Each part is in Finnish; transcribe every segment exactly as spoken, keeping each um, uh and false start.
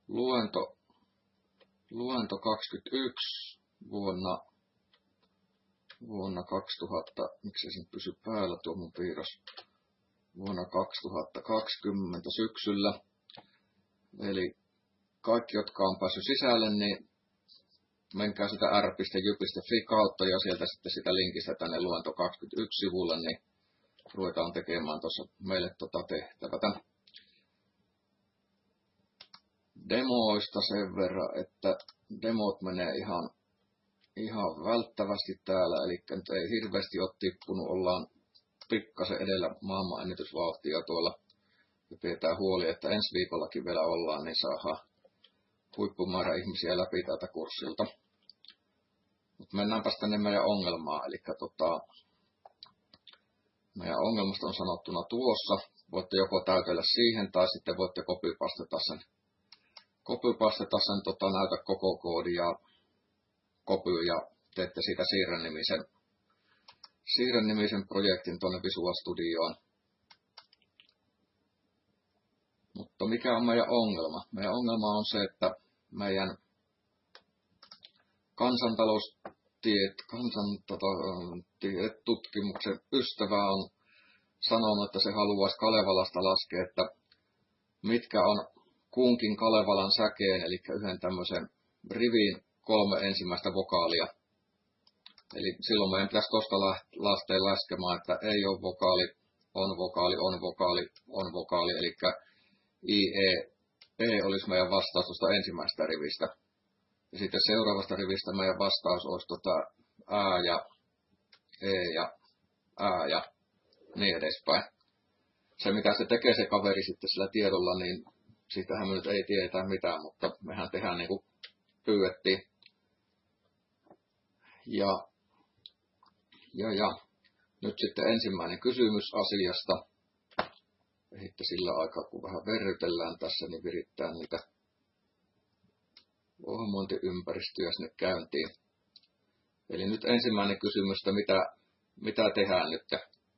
luento, luento kaksikymmentäyksi vuonna, vuonna kaksituhatta, miksi se pysy päällä tuo mun piirros, vuonna kaksituhattakaksikymmentä syksyllä. Eli kaikki, jotka on päässyt sisälle, niin menkää sitä r piste j y piste f i kautta ja sieltä sitten sitä linkistä tänne luento kaksikymmentäyksi sivulle, niin ruvetaan tekemään tuossa meille tota tehtävätä. Demoista sen verran, että demot menee ihan, ihan välttävästi täällä, eli nyt ei hirveästi ole tippunut, ollaan pikkasen edellä maailmanennätysvauhtia tuolla ja pidetään huoli, että ensi viikollakin vielä ollaan, niin saadaan huippumäärä ihmisiä läpi tältä kurssilta. Mutta mennäänpäs tänne meidän ongelmaan, eli tota, meidän ongelmasta on sanottuna tuossa. Voitte joko täytellä siihen tai sitten voitte copypasteta sen, copypasteta sen tota, näytä koko koodi ja copy ja teette siitä siirren nimisen, siirren nimisen projektin tuonne Visual Studioon. Mutta mikä on meidän ongelma? Meidän ongelma on se, että meidän kansantaloustiet, kansantiedetutkimuksen ystävä on sanonut, että se haluaisi Kalevalasta laskea, että mitkä on kunkin Kalevalan säkeen, eli yhden tämmöisen riviin kolme ensimmäistä vokaalia. Eli silloin meidän pitäisi tuosta lähteä laskemaan, että ei ole vokaali, on vokaali, on vokaali, on vokaali, eli I, E, E olisi meidän vastaus tuosta ensimmäisestä rivistä. Ja sitten seuraavasta rivistä meidän vastaus olisi tota Ä ja E ja Ä ja niin edespäin. Se mitä se tekee se kaveri sitten sillä tiedolla, niin siitähän me nyt ei tiedetä mitään, mutta mehän tehdään niin kuin pyydettiin. Ja, ja, ja nyt sitten ensimmäinen kysymys asiasta. Ja sitten sillä aikaa, kun vähän verrytellään tässä, niin virittää niitä ohjelmointiympäristöjä sinne käyntiin. Eli nyt ensimmäinen kysymys, että mitä, mitä tehdään nyt?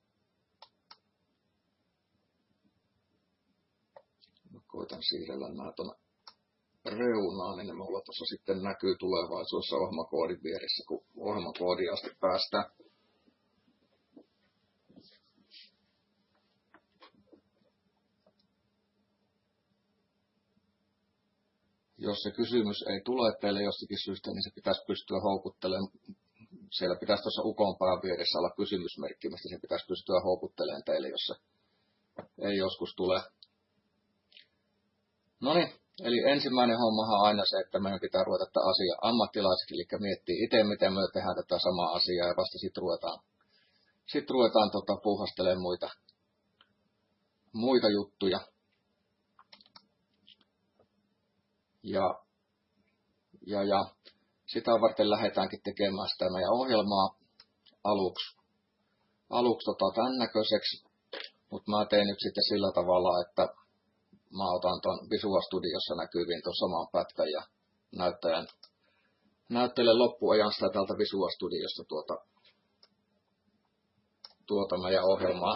Mä koitan siirrellä nämä tuonne reunaan, niin ne mulla tuossa sitten näkyy tulevaisuudessa ohjelmakoodin vieressä, kun ohjelmakoodiin asti päästään. Jos se kysymys ei tule teille jostakin syystä, niin se pitäisi pystyä houkuttelemaan. Siellä pitäisi tuossa ukonpään vieressä olla kysymysmerkki, mistä se pitäisi pystyä houkuttelemaan teille, jos se ei joskus tule. No niin, eli ensimmäinen hommahan on aina se, että meidän pitää ruveta tätä asiaa ammattilaiseksi, eli miettiä itse, miten me tehdään tätä samaa asiaa, ja vasta sitten ruvetaan, sit ruvetaan tota, puuhastelemaan muita, muita juttuja. Ja, ja, ja sitä varten lähdetäänkin tekemään sitä meidän ohjelmaa aluksi, aluksi tota, tämän näköiseksi, mutta mä teen nyt sitten sillä tavalla, että mä otan tuon Visual Studiossa näkyviin tuon saman pätkän ja näyttäjän, näyttelen loppuajan sitä täältä Visual Studiosta tuota, tuota meidän ohjelmaa.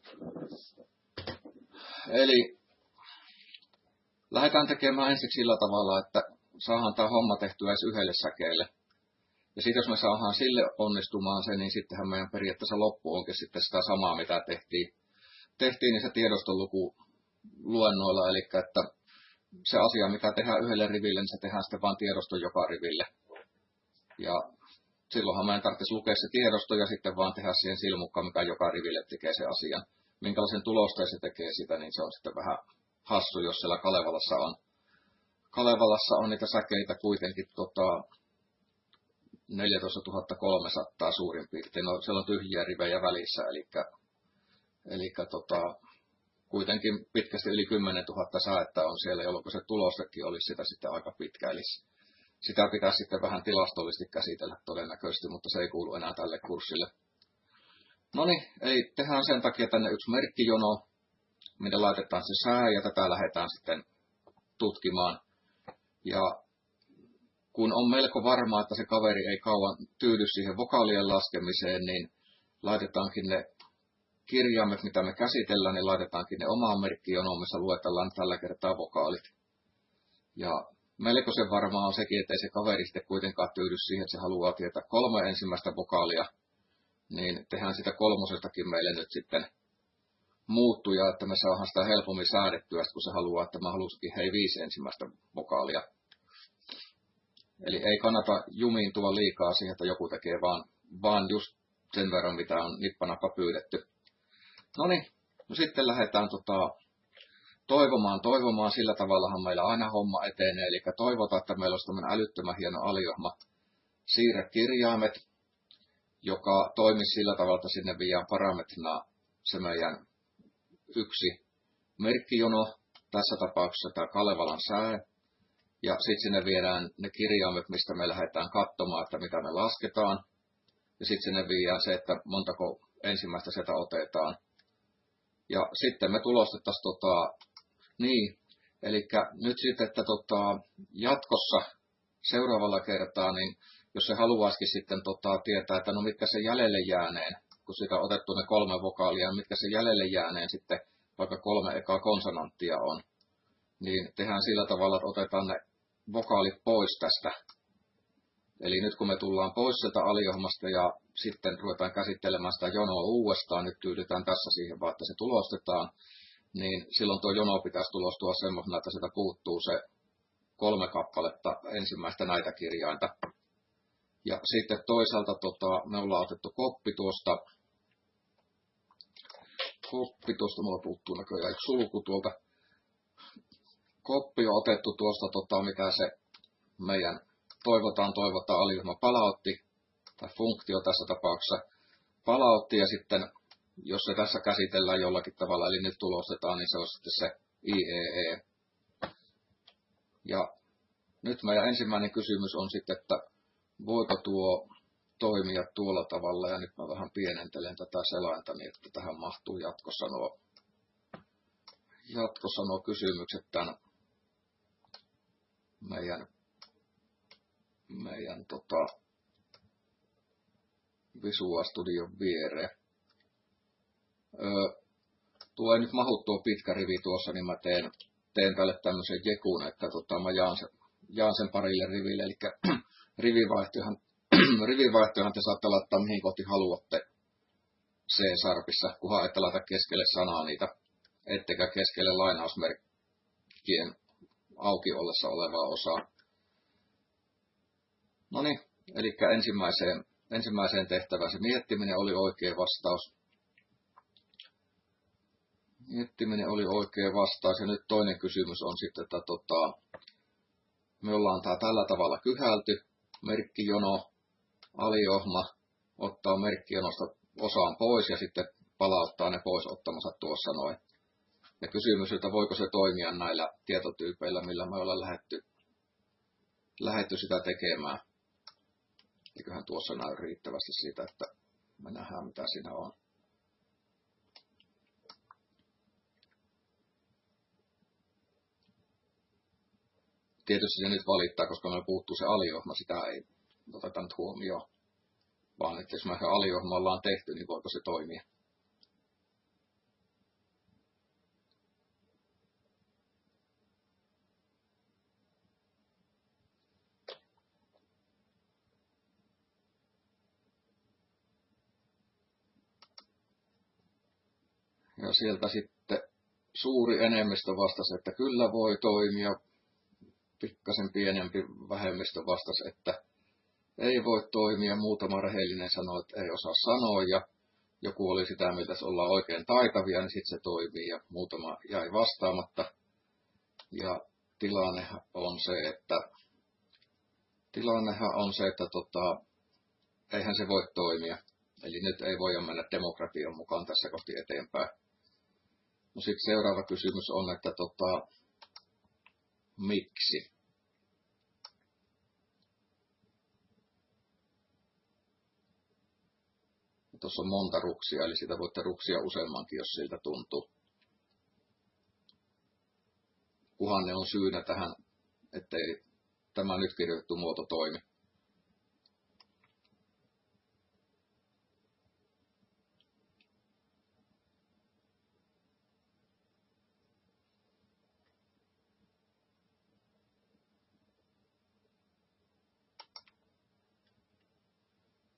Eli lähdetään tekemään ensiksi sillä tavalla, että saadaan tämä homma tehtyä edes yhdelle säkeelle. Ja sitten jos me saadaan sille onnistumaan se, niin sittenhän meidän periaatteessa loppu onkin sitten sitä samaa, mitä tehtiin, tehtiin niin se tiedostoluku luennoilla. Eli että se asia, mikä tehdään yhdelle riville, niin se tehdään sitten vain tiedoston joka riville. Ja silloinhan meidän tarvitsisi lukea se tiedosto ja sitten vaan tehdä siihen silmukkaan, mikä joka riville tekee se asian. Minkälaisen tulosteen se tekee sitä, niin se on sitten vähän hassu, jos siellä Kalevalassa on, Kalevalassa on niitä säkeitä kuitenkin tota, neljätoistatuhatta kolmesataa suurin piirtein. No, siellä on tyhjiä rivejä välissä, eli, eli tota, kuitenkin pitkästi yli kymmenentuhatta saetta on siellä, jolloin se tulostekin olisi sitä sitten aika pitkä. Eli sitä pitää sitten vähän tilastollisesti käsitellä todennäköisesti, mutta se ei kuulu enää tälle kurssille. No niin, eli tehdään sen takia tänne yksi merkkijono, minne laitetaan se sää, ja tätä lähdetään sitten tutkimaan. Ja kun on melko varmaa, että se kaveri ei kauan tyydy siihen vokaalien laskemiseen, niin laitetaankin ne kirjaimet, mitä me käsitellään, niin laitetaankin ne omaan merkkijonoon, missä luetellaan tällä kertaa vokaalit. Ja melkoisen varmaa on sekin, että ei se kaveri sitten kuitenkaan tyydy siihen, että se haluaa tietää kolme ensimmäistä vokaalia, niin tehdään sitä kolmosestakin meille nyt sitten muuttuja, että me saadaan sitä helpommin säädettyä, kun se haluaa, että mä halusikin hei viisi ensimmäistä vokaalia. Eli ei kannata jumiintua liikaa siihen, että joku tekee vaan, vaan just sen verran, mitä on nippanappa pyydetty. No niin, no sitten lähdetään tota, toivomaan, toivomaan, sillä tavallahan meillä aina homma etenee, eli toivotaan, että meillä olisi tämmöinen älyttömän hieno aliohma siirrä kirjaimet, joka toimisi sillä tavalla, että sinne viedään parametrina se meidän yksi merkkijono, tässä tapauksessa tämä Kalevalan sää, ja sitten sinne viedään ne kirjaimet, mistä me lähdetään katsomaan, että mitä me lasketaan, ja sitten sinne viedään se, että montako ensimmäistä sitä otetaan. Ja sitten me tulostettaisiin tota, niin, eli nyt sitten, että tota, jatkossa seuraavalla kertaa, niin jos se haluaisikin sitten tota, tietää, että no mitkä se jäljelle jääneen, kun siitä on otettu ne kolme vokaalia, mitkä se jäljelle jääneen sitten, vaikka kolme ekaa konsonanttia on, niin tehdään sillä tavalla, että otetaan ne vokaalit pois tästä. Eli nyt kun me tullaan pois sieltä aliohmasta ja sitten ruvetaan käsittelemään sitä jonoa uudestaan, nyt tyydytään tässä siihen vaan, että se tulostetaan, niin silloin tuo jono pitäisi tulostua semmoisena, että sitä puuttuu se kolme kappaletta ensimmäistä näitä kirjainta. Ja sitten toisaalta tota, me ollaan otettu koppi tuosta, koppi tuosta, mulla puuttuu näköjään yksi sulku tuolta. Koppi on otettu tuosta, tota, mitä se meidän toivotaan, toivotaan aliohma palautti, tai funktio tässä tapauksessa palautti, ja sitten jos se tässä käsitellään jollakin tavalla, eli nyt tulostetaan, niin se on sitten se I E E. Ja nyt meidän ensimmäinen kysymys on sitten, että voiko tuo toimia tuolla tavalla, ja nyt mä vähän pienentelen tätä selainta, niin että tähän mahtuu jatkossa nuo, jatkossa nuo kysymykset tämän meidän, meidän tota, Visual Studion viereen. Öö, tuo ei nyt mahu tuo pitkä rivi tuossa, niin mä teen, teen tälle tämmöisen jekun, että tota, mä jaan sen, jaan sen parille riville, eli rivivaihtojahan, rivivaihtojahan te saatte laittaa mihin kohti haluatte C-sarpissa, kunhan ette laita keskelle sanaa niitä, ettekä keskelle lainausmerkkien auki ollessa olevaa osaa. No niin, eli ensimmäiseen, ensimmäiseen tehtävään se miettiminen oli oikea vastaus. Miettiminen oli oikea vastaus, ja nyt toinen kysymys on sitten, että tota, me ollaan tää tällä tavalla kyhälty, merkkijono, aliohma, ottaa merkkijonosta osaan pois ja sitten palauttaa ne pois ottamansa tuossa noin. Ja kysymys, että voiko se toimia näillä tietotyypeillä, millä me ollaan lähdetty, lähdetty sitä tekemään. Eiköhän tuossa näy riittävästi siitä, että me nähdään mitä siinä on. Tietysti se nyt valittaa, koska meillä puuttuu se aliohma, sitä ei oteta nyt huomioon. Vaan että jos me aliohma ollaan tehty, niin voiko se toimia. Ja sieltä sitten suuri enemmistö vastasi, että kyllä voi toimia. Pikkasen pienempi vähemmistö vastasi, että ei voi toimia. Muutama rehellinen sanoi, että ei osaa sanoa. Ja joku oli sitä mieltä, että ollaan oikein taitavia, niin sitten se toimii. Ja muutama jäi vastaamatta. Ja tilannehan on se, että, tilannehan on se, että tota, eihän se voi toimia. Eli nyt ei voi mennä demokratian mukaan tässä kohti eteenpäin. No sitten seuraava kysymys on, että tota, miksi? Tuossa on monta ruksia, eli sitä voitte ruksia useammankin, jos siltä tuntuu. Kuhan ne on syynä tähän, ettei tämä nyt kirjoitettu muoto toimi.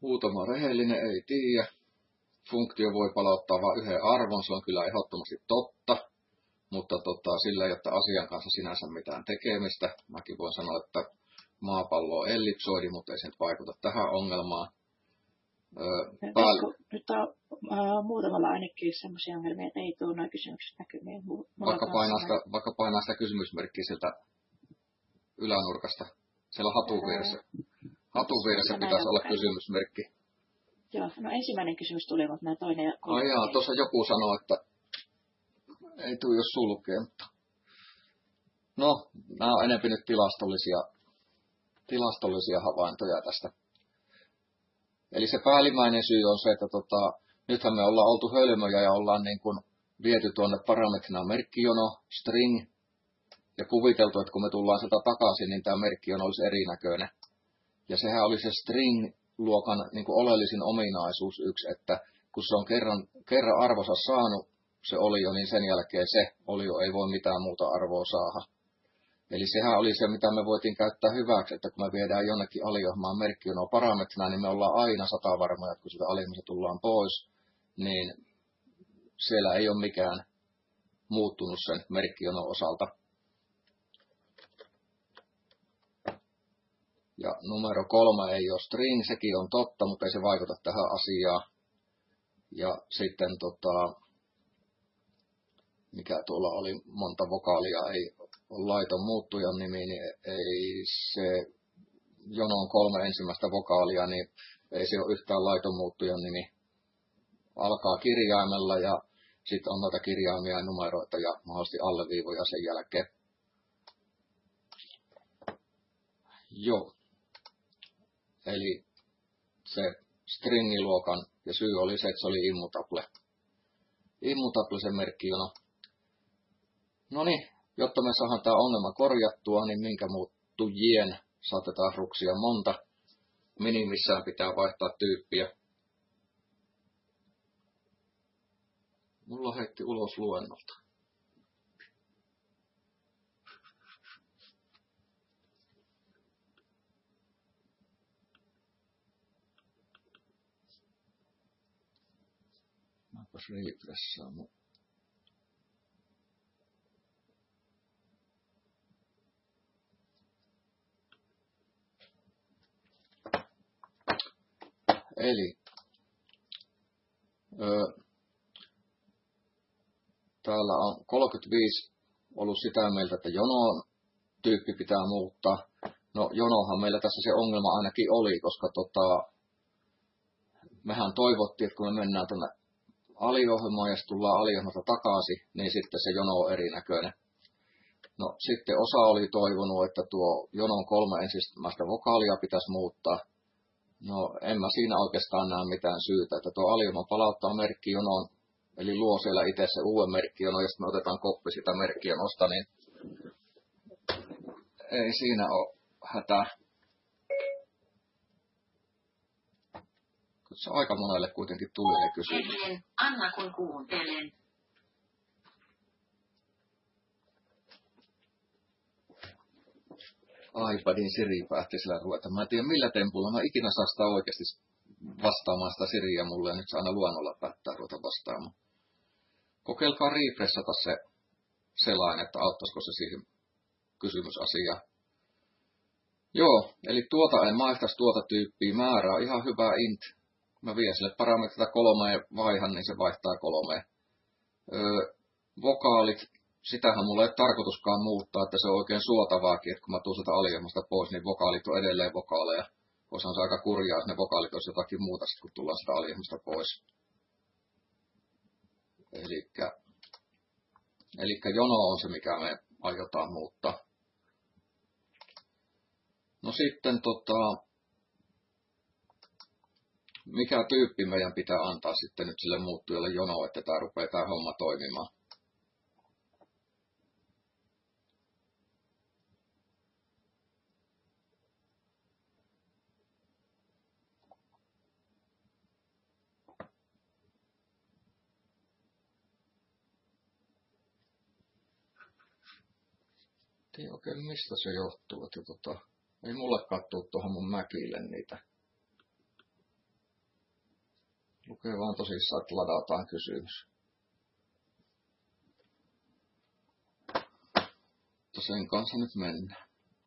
Muutama rehellinen ei tiedä. Funktio voi palauttaa vain yhden arvon, se on kyllä ehdottomasti totta, mutta tota, sillä ei ole asian kanssa sinänsä mitään tekemistä. Mäkin voin sanoa, että maapallo on ellipsoidi, mutta ei se nyt vaikuta tähän ongelmaan. Öö, pääl... Nyt on uh, muutamalla ainakin sellaisia ongelmia, että ei tule nuo kysymykset näkymiin. Vaikka painaa, sitä, vaikka painaa sitä kysymysmerkkiä sieltä ylänurkasta, siellä hatun vieressä. Hatun vieressä pitäisi olla kysymysmerkki. Joo, no ensimmäinen kysymys tuli, mutta nämä toinen ja kolmas. Ai jaa, tuossa joku sanoi, että ei tule jos sulkee, mutta... No, nämä on enemmän nyt tilastollisia, tilastollisia havaintoja tästä. Eli se päällimmäinen syy on se, että tota, nythän me ollaan oltu hölmöjä ja ollaan niin kuin viety tuonne parametrina merkkijono, string, ja kuviteltu, että kun me tullaan sieltä takaisin, niin tämä merkkijono olisi erinäköinen. Ja sehän oli se string-luokan niin kuin oleellisin ominaisuus yksi, että kun se on kerran, kerran arvonsa saanut, se olio, niin sen jälkeen se olio ei voi mitään muuta arvoa saada. Eli sehän oli se, mitä me voitiin käyttää hyväksi, että kun me viedään jonnekin aliohmaan merkkijonoa parametrina, niin me ollaan aina sata varmoja, että kun sitä aliohmasta tullaan pois, niin siellä ei ole mikään muuttunut sen merkkijonon osalta. Ja numero kolme ei ole string, sekin on totta, mutta ei se vaikuta tähän asiaan. Ja sitten tota, mikä tuolla oli monta vokaalia, ei ole laiton muuttujan nimi, niin ei se jonon kolme ensimmäistä vokaalia, niin ei se ole yhtään laiton muuttujan nimi. Alkaa kirjaimella ja sitten on noita kirjaimia ja numeroita ja mahdollisesti alleviivoja sen jälkeen. Joo. Eli se stringiluokan ja syy oli se, että se oli immutable. Immutable se merkkijono. No niin, jotta me saadaan tämä ongelma korjattua, niin minkä muuttujien saatetaan ruksia monta. Minimissään pitää vaihtaa tyyppiä. Mulla heitti ulos luennolta. Mäpäs refressaa mun. Eli öö, täällä on kolmekymmentäviisi ollut sitä mieltä, että jonon tyyppi pitää muuttaa. No jonohan meillä tässä se ongelma ainakin oli, koska tota, mehän toivottiin, että kun me mennään tuonne aliohjelmaan ja sitten tullaan aliohjelmalta takaisin, niin sitten se jono on erinäköinen. No sitten osa oli toivonut, että tuo jonon kolme ensimmäistä vokaalia pitäisi muuttaa. No en mä siinä oikeastaan näe mitään syytä, että tuo aliohjelma palauttaa merkkijonon, eli luo siellä itse se uuden merkkijonon, ja sitten me otetaan koppi sitä merkkijonosta, niin ei siinä ole hätää. Se aika monelle kuitenkin tuli ne kysymykset. Anna kun kuuntelen. iPadin Siri päätti sillä ruveta. Mä en tiedä millä tempulla. Mä ikinä saa sitä oikeasti vastaamaan sitä Siriä mulle ja nyt se aina luonnolla päättää ruveta vastaamaan. Kokeilkaa refreshata se selain, että auttaisiko se siihen kysymysasiaan. Joo, eli tuota en maihtaisi tuota tyyppiä määrää. Ihan hyvä int. Mä vien sille parametrita kolmeen vaihan, niin se vaihtaa kolmeen. Öö, vokaalit. Sitähän mulla ei tarkoituskaan muuttaa, että se on oikein suotavaakin, että kun mä tuun sieltä aliohjelmasta pois, niin vokaalit on edelleen vokaaleja. Osahan se aika kurjaa, jos ne vokaalit olisi jotakin muuta, kun tullaan sieltä aliohjelmasta pois. Elikkä, elikkä jono on se, mikä me aiotaan muuttaa. No sitten, tota, mikä tyyppi meidän pitää antaa sitten nyt sille muuttujalle jono, että tämä rupeaa tämä homma toimimaan. Ei oikein mistä se johtuu, että tota, ei mulle kattuu tuohon mun Macille niitä. Lukee vaan tosissaan, että ladataan kysymys. Mutta sen kanssa nyt mennään.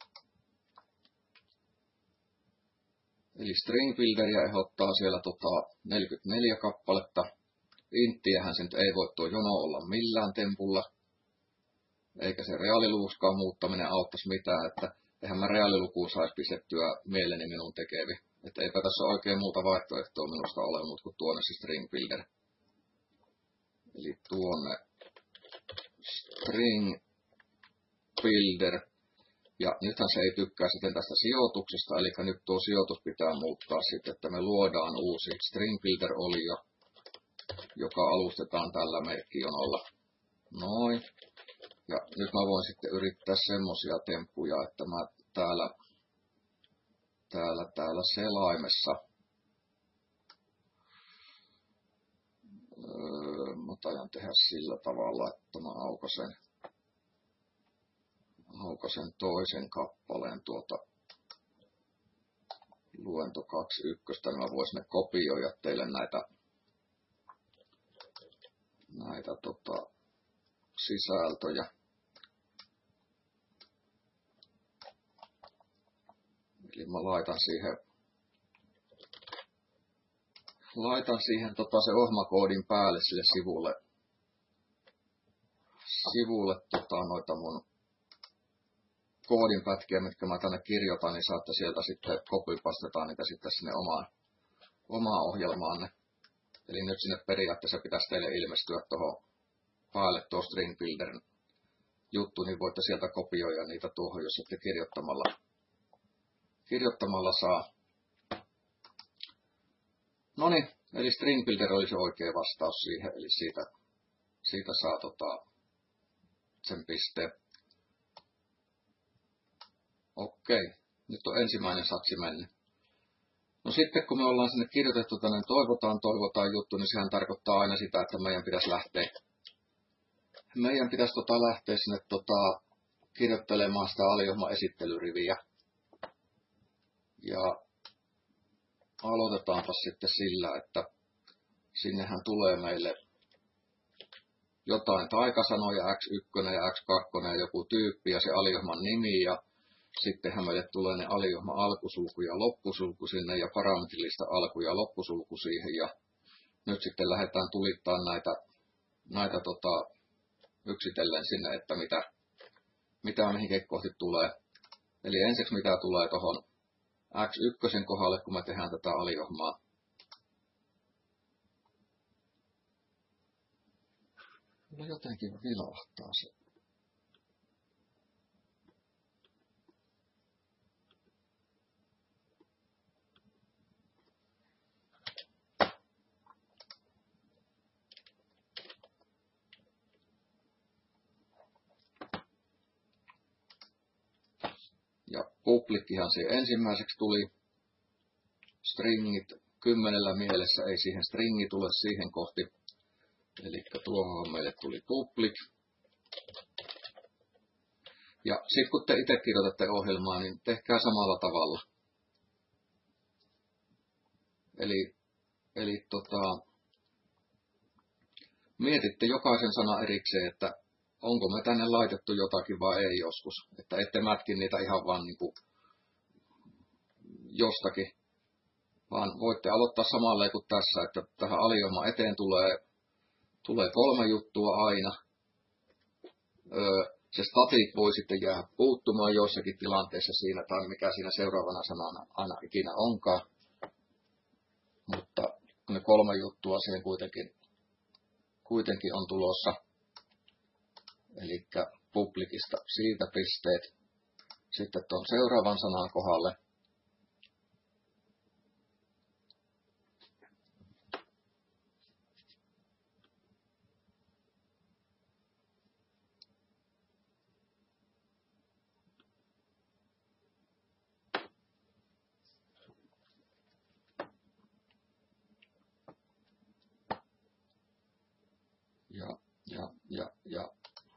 Eli String Builderia ehdottaa siellä tota neljäkymmentäneljä kappaletta. Inttiähän se nyt ei voi tuo jono olla millään tempulla. Eikä se reaaliluvuuskaan muuttaminen auttaisi mitään, että eihän mä reaalilukuun saisi pistettyä mieleni minun tekevi. Että eipä tässä oikein muuta vaihtoehtoa minusta ole muuta kuin tuonne se String Builder. Eli tuonne String Builder. Ja nythän se ei tykkää sitten tästä sijoituksesta, eli nyt tuo sijoitus pitää muuttaa sitten, että me luodaan uusi String Builder olio, joka alustetaan tällä merkkijonolla. Noin. Ja nyt mä voin sitten yrittää semmosia temppuja, että mä täällä, täällä, täällä selaimessa öö, mä tajan tehdä sillä tavalla, että mä aukasen, aukasen toisen kappaleen tuota luento kaksikymmentäyksi, niin mä voisin ne kopioida teille näitä, näitä tota, sisältöjä. Eli mä laitan siihen, laitan siihen tota se ohmakoodin päälle sille sivulle, sivulle tota noita mun koodinpätkiä, mitkä mä tänne kirjoitan, niin saatte sieltä sitten copypastetaan niitä sitten sinne omaan, omaan ohjelmaanne. Eli nyt sinne periaatteessa pitäisi teille ilmestyä tuohon päälle tuo String Builderin juttu, niin voitte sieltä kopioida niitä tuohon, jos ette kirjoittamalla, kirjoittamalla saa. No niin, eli String Builder oli se oikea vastaus siihen, eli siitä, siitä saa tota, sen pisteen. Okei, nyt on ensimmäinen satsi mennyt. No sitten kun me ollaan sinne kirjoitettu tänne toivotaan, toivotaan juttu, niin sehän tarkoittaa aina sitä, että meidän pitäisi lähteä, meidän pitäisi tota lähteä sinne tota, kirjoittelemaan sitä aliohma-esittelyriviä. Ja aloitetaanpa sitten sillä, että sinnehän tulee meille jotain taikasanoja, X yksi ja X kaksi ja joku tyyppi ja se aliohman nimi ja sittenhän meille tulee ne aliohman alkusulku ja loppusulku sinne ja parametrillista alku ja loppusulku siihen ja nyt sitten lähdetään tulittaa näitä, näitä tota, yksitellen sinne, että mitä, mitä mihinkin kohti tulee. Eli ensiksi mitä tulee tuohon X yksi kohdalle, kun me tehdään tätä aliohmaa. Kyllä jotenkin vilahtaa se. Ja publikkihan se ensimmäiseksi tuli. Stringit kymmenellä mielessä, ei siihen stringi tule siihen kohti. Eli tuohon meille tuli public. Ja sitten kun te itse kirjoitatte ohjelmaa, niin tehkää samalla tavalla. Eli, eli tota, mietitte jokaisen sanan erikseen, että onko me tänne laitettu jotakin vai ei joskus. Että ette mätkin niitä ihan vaan niin kuin jostakin. Vaan voitte aloittaa samalleen kuin tässä, että tähän aliohmaan eteen tulee, tulee kolme juttua aina. Öö, se static voi sitten jäädä puuttumaan joissakin tilanteissa siinä, tai mikä siinä seuraavana sanana aina ikinä onkaan. Mutta ne kolme juttua siihen kuitenkin, kuitenkin on tulossa. Eli publikista siitä pisteet. Sitten tuon seuraavan sanan kohdalle. Ja, ja, ja, ja.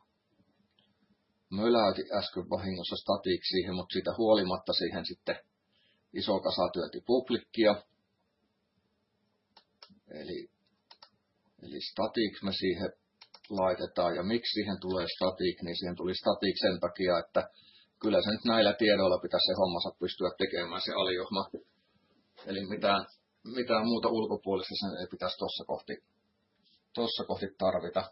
Möläytin äsken vahingossa static siihen, mutta siitä huolimatta siihen sitten iso kasa työnti publikkia. Eli, eli static me siihen laitetaan. Ja miksi siihen tulee static, niin siihen tuli static sen takia, että kyllä se nyt näillä tiedoilla pitäisi se hommansa pystyä tekemään se aliohma. Eli mitään, mitään muuta ulkopuolista sen ei pitäisi tuossa kohti, tossa kohti tarvita.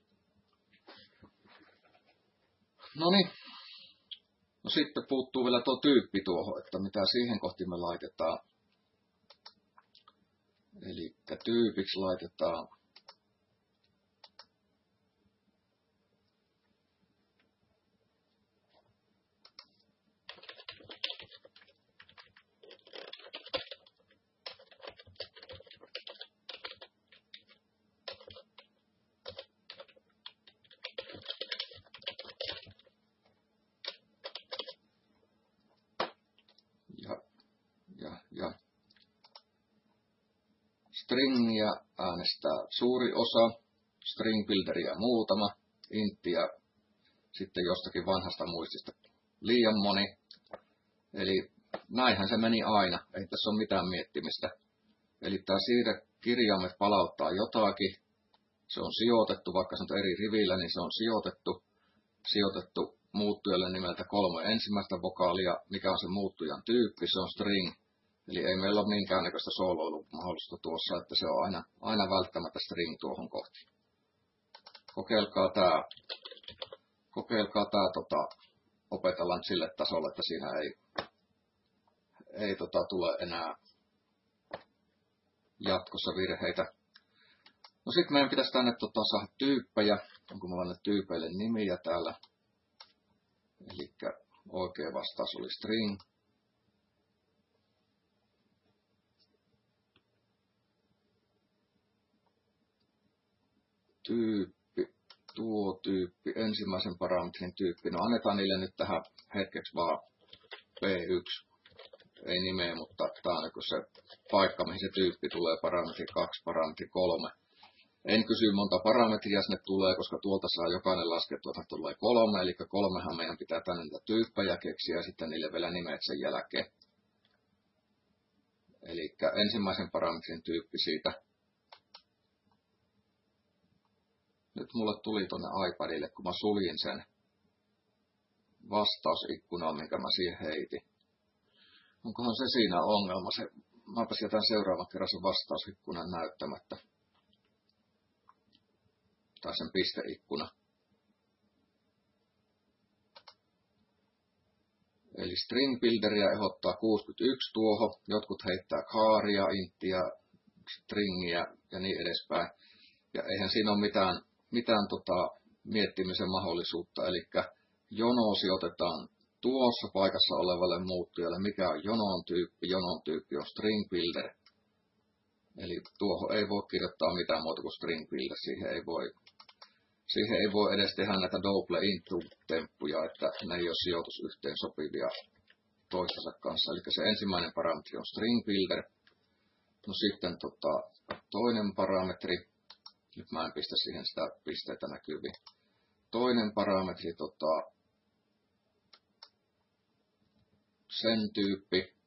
No niin. No sitten puuttuu vielä tuo tyyppi tuohon, että mitä siihen kohti me laitetaan. Eli tyypiksi laitetaan ja stringiä äänestää suuri osa, string builderia muutama, inttiä sitten jostakin vanhasta muistista liian moni. Eli näinhän se meni aina, ei tässä ole mitään miettimistä. Eli tämä siirre kirjaimet palauttaa jotakin, se on sijoitettu, vaikka se on eri rivillä, niin se on sijoitettu, sijoitettu muuttujalle nimeltä kolme ensimmäistä vokaalia, mikä on se muuttujan tyyppi, se on string. Eli ei meillä ole minkäännäköistä sooloilun mahdollista tuossa, että se on aina, aina välttämättä string tuohon kohti. Kokeilkaa tämä, kokeilkaa tämä tota, opetella sille tasolle, että siinä ei, ei tota, tule enää jatkossa virheitä. No sitten meidän pitäisi tänne tota, saada tyyppejä. Onko mulla ne tyypeille nimiä täällä? Eli oikea vastaus oli string. Tyyppi, tuo tyyppi, ensimmäisen parametrin tyyppi. No annetaan niille nyt tähän hetkeksi vaan P yksi. Ei nimeä, mutta tämä on se paikka, mihin se tyyppi tulee, parametri kaksi, parametri kolme. En kysy monta parametria sinne tulee, koska tuolta saa jokainen laskettua, että tulee kolme, eli kolmehan meidän pitää tänne niitä tyyppejä keksiä ja sitten niille vielä nimet sen jälkeen. Eli ensimmäisen parametrin tyyppi siitä. Nyt mulle tuli tuonne iPadille, kun mä suljin sen vastausikkunan, minkä mä siihen heitin. Onkohan se siinä ongelma? Se, mäpäs jätän seuraavan kerran sen vastausikkunan näyttämättä. Tai sen pisteikkuna. Eli string builderia ehdottaa kuusikymmentäyksi tuohon. Jotkut heittää kaaria, inttiä, stringiä ja niin edespäin. Ja eihän siinä ole mitään, mitään tota, miettimisen mahdollisuutta. Eli jono sijoitetaan tuossa paikassa olevalle muuttujalle. Mikä on jonon tyyppi? Jonon tyyppi on string builder. Eli tuohon ei voi kirjoittaa mitään muuta kuin string builder. Siihen ei voi, siihen ei voi edes tehdä näitä double into-temppuja, että ne ei ole sijoitus yhteen sopivia toistensa kanssa. Eli se ensimmäinen parametri on string builder. No sitten tota, toinen parametri. Nyt mä en pistä siihen sitä pisteitä näkyviin. Toinen parametri, tota, sen tyyppi.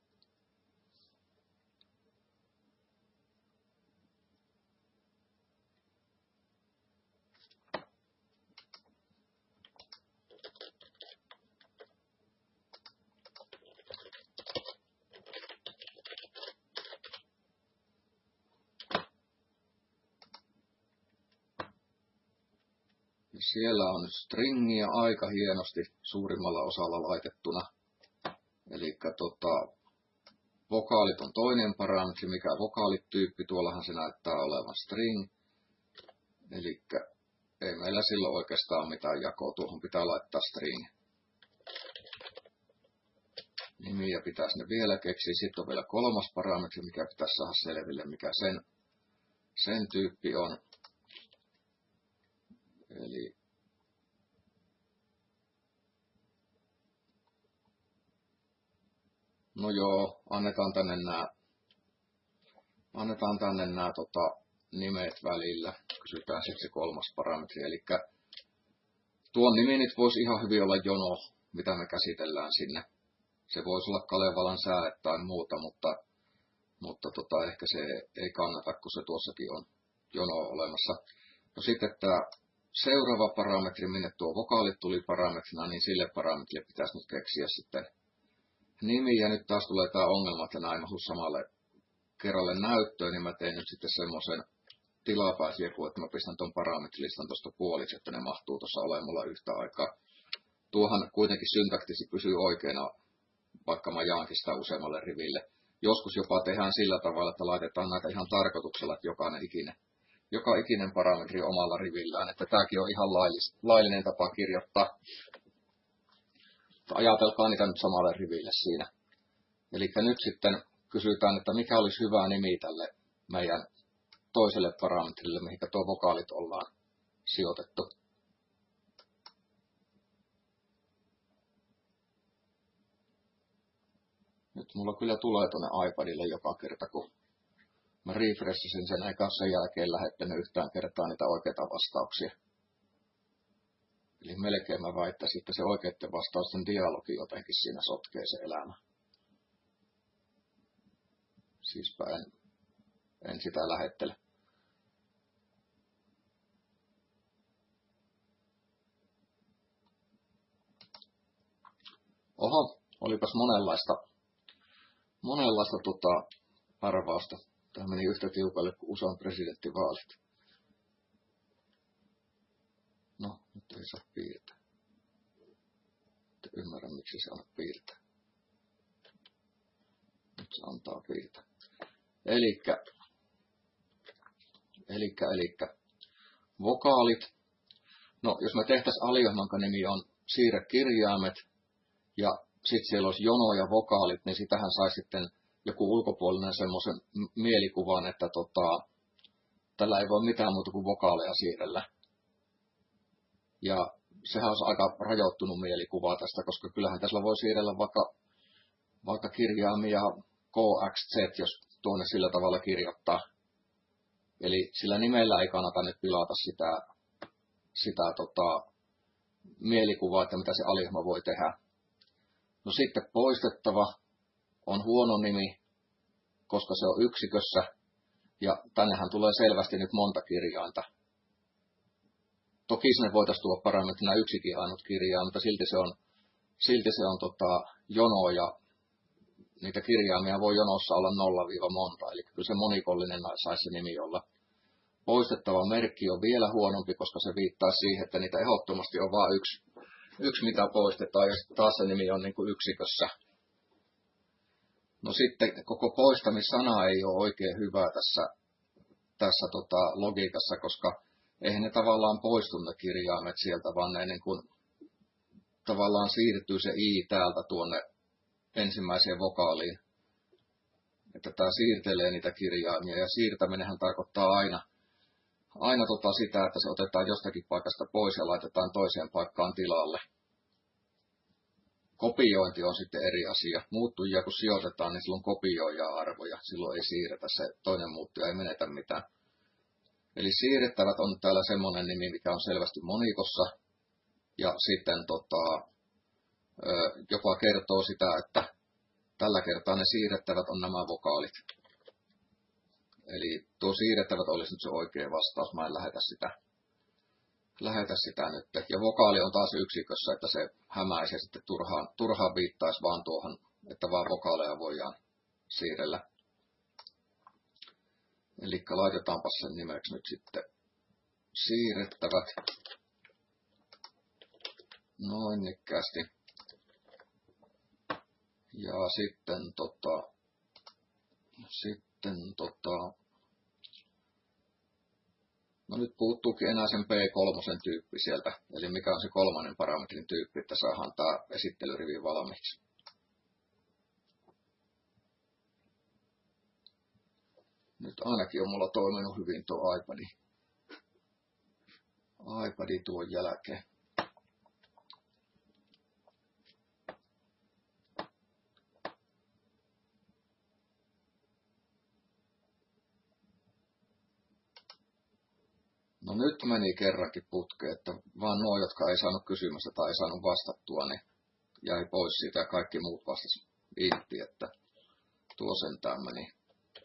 Siellä on stringiä aika hienosti suurimmalla osalla laitettuna. Eli tota, vokaalit on toinen parametri, mikä vokaalityyppi. Tuollahan se näyttää olevan string. Eli ei meillä silloin oikeastaan mitään jakoa. Tuohon pitää laittaa string. Nimiä pitäisi ne vielä keksiä. Sitten on vielä kolmas parametri, mikä pitäisi saada selville, mikä sen, sen tyyppi on. Eli no joo, annetaan tänne nämä, annetaan tänne nämä tota, nimet välillä. Kysytään sitten se kolmas parametri. Eli tuon nimi nyt voisi ihan hyvin olla jono, mitä me käsitellään sinne. Se voisi olla Kalevalan sääe tai muuta, mutta mutta tota, ehkä se ei kannata, kun se tuossakin on jono olemassa. No sitten tämä seuraava parametri, minne tuo vokaalit tuli parametrina, niin sille parametrille pitäisi nyt keksiä sitten nimi. Ja nyt taas tulee tämä ongelma, että nämä ei mahdu samalle kerralle näyttöön, niin mä tein nyt sitten semmoisen tilapäisjekun, että mä pistän tuon parametrilistan tuosta puoliksi, että ne mahtuu tuossa olemaan mulla yhtä aikaa. Tuohan kuitenkin syntaktisesti pysyy oikeana, vaikka mä jaankin sitä useammalle riville. Joskus jopa tehdään sillä tavalla, että laitetaan näitä ihan tarkoituksella, että jokainen ikinen, joka ikinen parametri omalla rivillään. Että tämäkin on ihan laillis, laillinen tapa kirjoittaa. Ajatelkaa niitä nyt samalle riville siinä. Eli nyt sitten kysytään, että mikä olisi hyvä nimi tälle meidän toiselle parametrille, mihin tuo vokaalit ollaan sijoitettu. Nyt mulla kyllä tulee tuonne iPadille joka kerta, kun mä refreshasin sen, eikä sen jälkeen lähettänyt yhtään kertaa niitä oikeita vastauksia. Eli melkein mä väittäisin, että se oikeiden vastausten dialogi jotenkin siinä sotkee se elämä. Siispä en, en sitä lähettele. Oho, olipas monenlaista, monenlaista tota, arvausta. Tämä meni yhtä tiukalle kuin U S A:n presidenttivaalit. No, nyt ei saa piirtää. En ymmärrä, miksi se on piirtää. Nyt se antaa piirtää. Elikkä, elikkä, elikkä, vokaalit. No, jos me tehtäisiin aliohjelman, jonka nimi on siirrä kirjaimet, ja sitten siellä olisi jono ja vokaalit, niin sitähän sai sitten joku ulkopuolinen semmoisen mielikuvan, että tota, tällä ei voi mitään muuta kuin vokaaleja siirrellä. Ja sehän olisi aika rajoittunut mielikuva tästä, koska kyllähän tässä voi siirrellä vaikka, vaikka kirjaimia K X Z, jos tuonne sillä tavalla kirjoittaa. Eli sillä nimellä ei kannata nyt pilata sitä, sitä tota, mielikuvaa, että mitä se alihma voi tehdä. No sitten poistettava on huono nimi, koska se on yksikössä, ja tännehän tulee selvästi nyt monta kirjainta. Toki sinne voitaisiin tuoda parametrina yksikin ainut kirjain, mutta silti se on, silti se on tota, jono, ja niitä kirjaimia voi jonossa olla nolla monta, eli kyllä se monikollinen saisi se nimi olla. Poistettava merkki on vielä huonompi, koska se viittaa siihen, että niitä ehdottomasti on vain yksi, yksi mitä poistetaan, ja taas se nimi on niin kuin yksikössä. No sitten koko poistamissana ei ole oikein hyvä tässä, tässä tota logiikassa, koska eihän ne tavallaan poistu ne kirjaimet sieltä, vaan ne niin kuin, tavallaan siirtyy se i täältä tuonne ensimmäiseen vokaaliin. Että tämä siirtelee niitä kirjaimia, ja siirtäminenhän tarkoittaa aina, aina tota sitä, että se otetaan jostakin paikasta pois ja laitetaan toiseen paikkaan tilalle. Kopiointi on sitten eri asia. Muuttujia kun sijoitetaan, niin silloin kopioidaan arvoja. Silloin ei siirretä, se toinen muuttuja ei menetä mitään. Eli siirrettävät on täällä semmoinen nimi, mikä on selvästi monikossa. Ja sitten tota, jopa kertoo sitä, että tällä kertaa ne siirrettävät on nämä vokaalit. Eli tuo siirrettävät olisi nyt se oikea vastaus. Mä en lähetä sitä. Lähetä sitä nyt. Ja vokaali on taas yksikössä, että se hämäisi ja sitten turhaan, turhaan viittaisi vaan tuohon, että vaan vokaaleja voidaan siirrellä. Eli laitetaanpa sen nimeksi nyt sitten siirrettävät. Noin nikkäästi. Ja sitten tota, sitten tota, no nyt puuttuukin enää sen P kolme tyyppi sieltä, eli mikä on se kolmannen parametrin tyyppi, että saadaan tämä esittelyrivi valmiiksi. Nyt ainakin on mulla toiminut hyvin tuo iPad. iPad tuon jälkeen. No nyt meni kerrankin putkeen, että vaan nuo, jotka ei saanut kysymässä tai ei saanut vastattua, niin jäi pois siitä ja kaikki muut vastasi intti, että tuo sentään meni,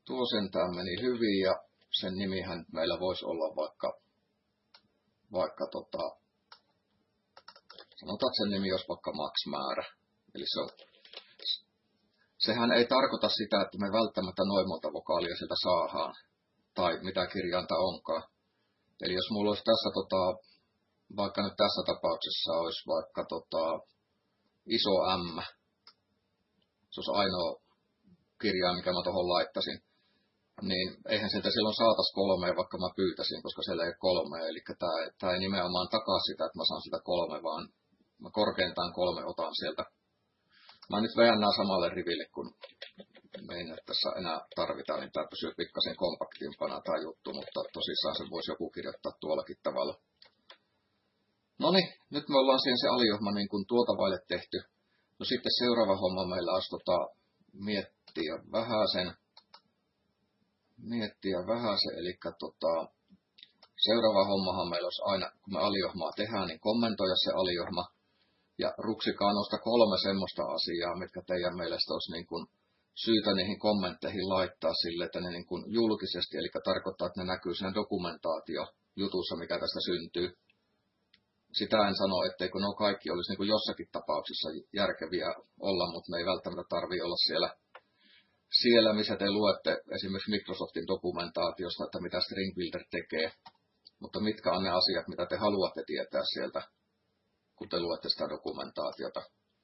tuo sentään meni hyvin ja sen nimihän meillä voisi olla vaikka, vaikka tota, sanotaan, että sen nimi olisi vaikka max-määrä. Eli se on, sehän ei tarkoita sitä, että me välttämättä noin monta vokaalia sieltä saadaan, tai mitä kirjainta onkaan. Eli jos mulla olisi tässä, tota, vaikka nyt tässä tapauksessa olisi vaikka tota, iso M, se olisi ainoa kirjain, mikä mä tuohon laittaisin, niin eihän sieltä silloin saataisi kolmea, vaikka mä pyytäisin, koska siellä ei ole kolmea. Eli tämä ei nimenomaan takaa sitä, että mä saan sitä kolme, vaan mä korkeintaan kolme otan sieltä. Mä nyt vedän nämä samalle riville, kun me ei tässä enää tarvita, niin tämä pysyy pikkasen kompaktimpana tämä juttu, mutta tosissaan se voisi joku kirjoittaa tuollakin tavalla. No niin, nyt me ollaan siihen se alijohma niin kuin tuota vaille tehty. No sitten seuraava homma meillä olisi tota, miettiä vähäsen. Miettiä vähäsen, eli tota, seuraava hommahan meillä olisi aina, kun me alijohmaa tehdään, niin kommentoida se alijohma. Ja ruksikaa noista kolme semmoista asiaa, mitkä teidän mielestä olisi niin kuin syytä niihin kommentteihin laittaa sille, että ne niin kuin julkisesti, eli tarkoittaa, että ne näkyy siinä dokumentaatiojutussa, mikä tästä syntyy. Sitä en sano, etteikö ne kaikki olisi niin kuin jossakin tapauksessa järkeviä olla, mutta ne ei välttämättä tarvitse olla siellä, siellä, missä te luette esimerkiksi Microsoftin dokumentaatiosta, että mitä String Builder tekee. Mutta mitkä on ne asiat, mitä te haluatte tietää sieltä, kun te luette sitä dokumentaatiota.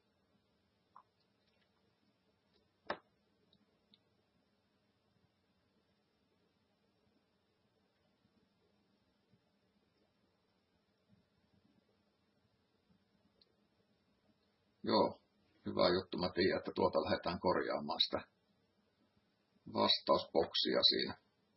Joo, hyvä juttu. Mä tiedän, että tuolta lähdetään korjaamaan sitä vastausboksia siinä.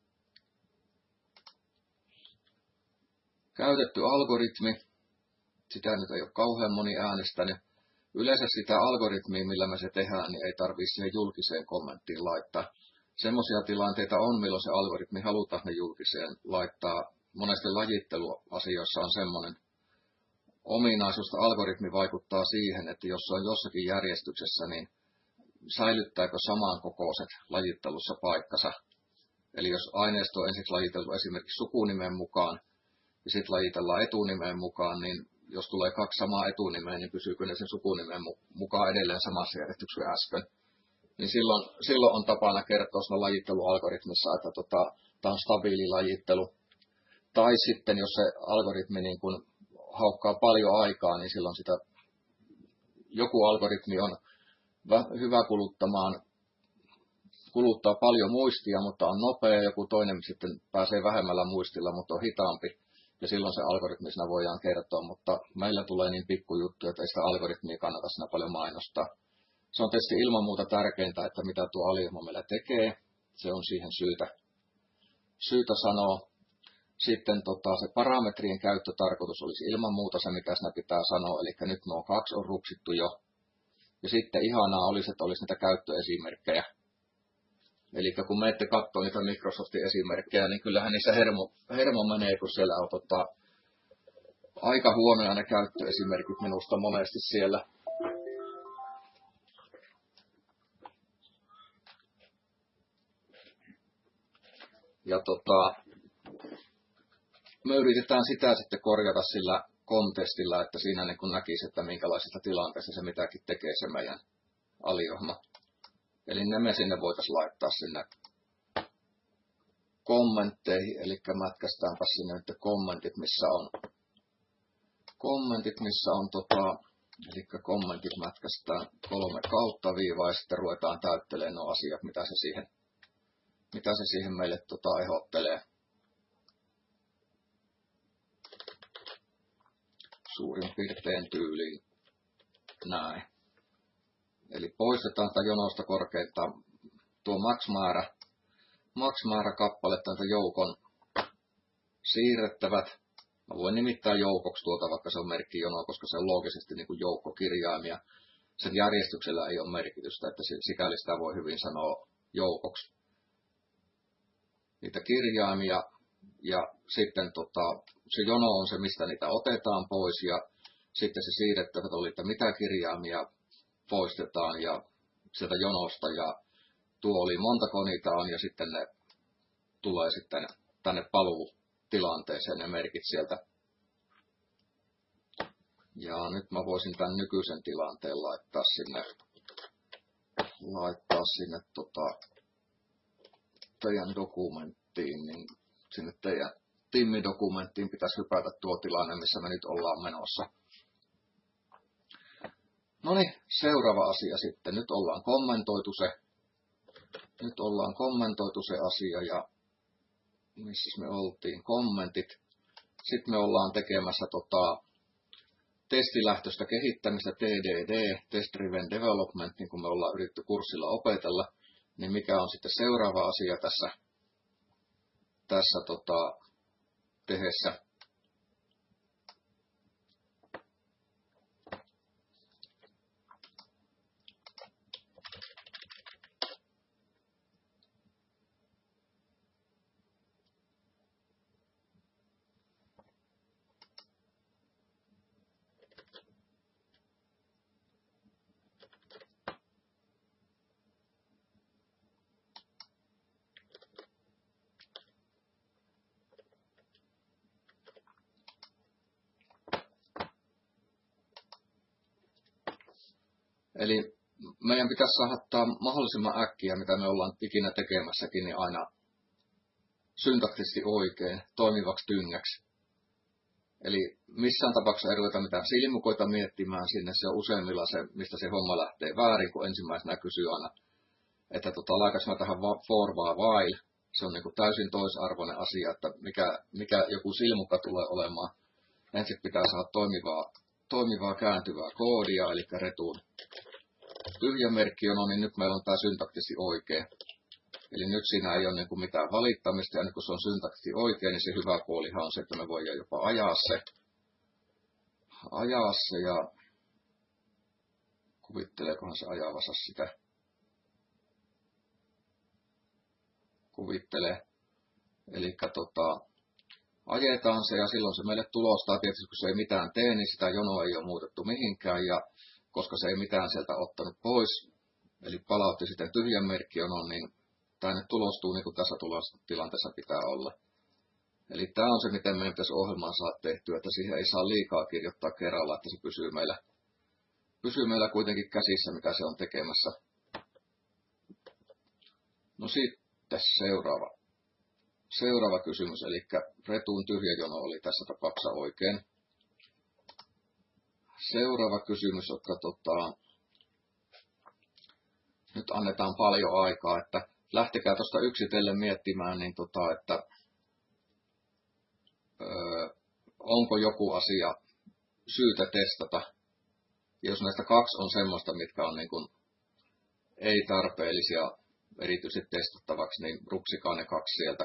Käytetty algoritmi. Sitä nyt ei ole kauhean moni äänestänyt. Yleensä sitä algoritmia, millä me se tehdään, niin ei tarvitse siihen julkiseen kommenttiin laittaa. Semmoisia tilanteita on, milloin se algoritmi halutaan ne julkiseen laittaa. Monesti lajitteluasioissa on semmoinen ominaisuus, että algoritmi vaikuttaa siihen, että jos se on jossakin järjestyksessä, niin säilyttääkö samankokoiset lajittelussa paikkansa. Eli jos aineisto on ensiksi lajiteltu esimerkiksi sukunimen mukaan, ja sitten lajitellaan etunimeen mukaan, niin jos tulee kaksi samaa etunimeä, niin pysyykö ne sen sukunimen mukaan edelleen samassa järjestyksessä kuin äsken. Niin silloin, silloin on tapana kertoa siinä lajittelualgoritmissa, että tota, tämä on stabiili lajittelu. Tai sitten, jos se algoritmi niin kun haukkaa paljon aikaa, niin silloin sitä, joku algoritmi on hyvä kuluttamaan, kuluttaa paljon muistia, mutta on nopea, joku toinen sitten pääsee vähemmällä muistilla, mutta on hitaampi. Ja silloin se algoritmi siinä voidaan kertoa, mutta meillä tulee niin pikkujuttuja, että ei sitä algoritmia kannata siinä paljon mainostaa. Se on tietysti ilman muuta tärkeintä, että mitä tuo alijohma meillä tekee. Se on siihen syytä, syytä sanoa. Sitten tota, se parametrien käyttötarkoitus olisi ilman muuta se, mitä siinä pitää sanoa. Eli nyt nuo kaksi on ruksittu jo. Ja sitten ihanaa olisi, että olisi näitä käyttöesimerkkejä. Eli kun menette katsoa niitä Microsoftin esimerkkejä, niin kyllähän niissä hermo, hermo menee, kun siellä on tota, aika huonoja ne käyttöesimerkit minusta monesti siellä. Ja tota, me yritetään sitä sitten korjata sillä kontestilla, että siinä niin kun näkisi, että minkälaisista tilanteista se mitäkin tekee se meidän alijohma. Eli ne me sinne voitaisiin laittaa sinne kommentteihin, eli mätkästäänpä sinne nyt kommentit, missä on, kommentit, missä on tota, eli kommentit mätkästään kolme kautta viivaa ja sitten ruvetaan täyttelemään nuo asiat, mitä se siihen, mitä se siihen meille tota ehdottelee. Suurin piirtein tyyliin näin. Eli poistetaan tätä jonosta korkeintaan tuo max-määrä, max-määrä kappaletta, tätä joukon siirrettävät. Mä voin nimittää joukoksi tuota, vaikka se on merkkijono, koska se on loogisesti niin kuin joukkokirjaimia. Sen järjestyksellä ei ole merkitystä, että sikäli sitä voi hyvin sanoa joukoksi. Niitä kirjaimia ja sitten tota, se jono on se, mistä niitä otetaan pois ja sitten se siirrettävät oli, että mitä kirjaimia poistetaan ja sieltä jonosta ja tuo oli montako niitä on ja sitten ne tulee sitten tänne paluutilanteeseen ne merkit sieltä. Ja nyt mä voisin tämän nykyisen tilanteen laittaa sinne, laittaa sinne tota, teidän dokumenttiin, niin sinne teidän timmidokumenttiin pitäisi hypätä tuo tilanne, missä me nyt ollaan menossa. No niin, seuraava asia sitten. Nyt ollaan kommentoitu se. Nyt ollaan kommentoitu se asia ja missä me oltiin? Kommentit. Sitten me ollaan tekemässä tota, testilähtöistä kehittämistä, T D D, Test Driven Development, niin kuin me ollaan yritetty kurssilla opetella. Niin mikä on sitten seuraava asia tässä, tässä tota, tehessä? Eli meidän pitäisi saada tämä mahdollisimman äkkiä, mitä me ollaan ikinä tekemässäkin, niin aina syntaktisesti oikein, toimivaksi tyngäksi. Eli missään tapauksessa ei ruveta mitään silmukoita miettimään sinne, se on useimmilla se, mistä se homma lähtee väärin, kun ensimmäisenä kysyy aina, että tota, laikas mä tähän for vai while, se on niin kuin täysin toisarvoinen asia, että mikä, mikä joku silmukka tulee olemaan. Ensin pitää saada toimivaa, toimivaa kääntyvää koodia, eli retuun tyhjämerkki on, niin nyt meillä on tämä syntaktisesti oikein. Eli nyt siinä ei ole niin kuin mitään valittamista, ja nyt kun se on syntaktisesti oikein, niin se hyvä puolihan on se, että me voidaan jopa ajaa se. Ajaa se, ja kuvitteleekohan se ajavansa sitä. Kuvittelee. Eli tota, ajetaan se, ja silloin se meille tulostaa. Tietysti kun se ei mitään tee, niin sitä jonoa ei ole muutettu mihinkään, ja koska se ei mitään sieltä ottanut pois, eli palautti sitten tyhjän merkkionon, niin tämä nyt tulostuu niin kuin tässä tulostilanteessa pitää olla. Eli tämä on se, miten meidän pitäisi ohjelmaan saada tehtyä, että siihen ei saa liikaa kirjoittaa kerralla, että se pysyy meillä, pysyy meillä kuitenkin käsissä, mitä se on tekemässä. No sitten seuraava. Seuraava kysymys, eli retun tyhjä jono oli tässä tapauksessa oikein. Seuraava kysymys, että tota, nyt annetaan paljon aikaa, että lähtekää tuosta yksitellen miettimään, niin tota, että öö, onko joku asia syytä testata. Ja jos näistä kaksi on semmoista, mitkä on niin kuin ei tarpeellisia erityisesti testattavaksi, niin rupsikaa ne kaksi sieltä.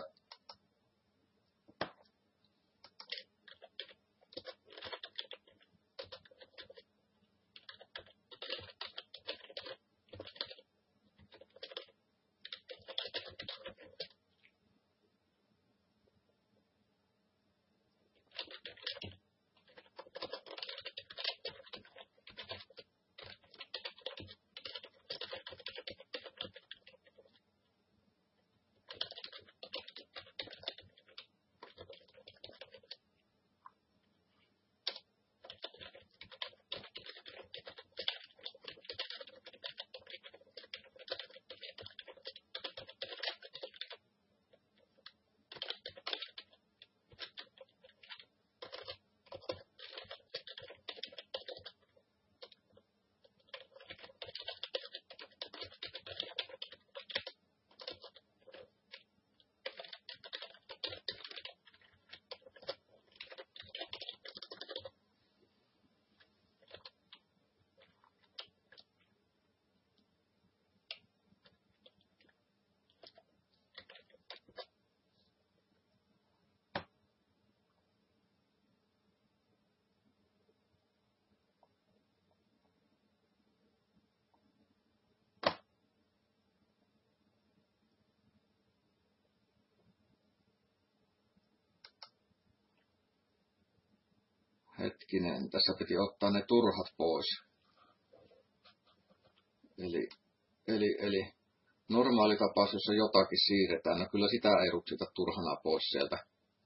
Hetkinen, tässä piti ottaa ne turhat pois. Eli, eli, eli normaali tapaus, jossa jotakin siirretään, no kyllä sitä ei ruksita turhana pois sieltä.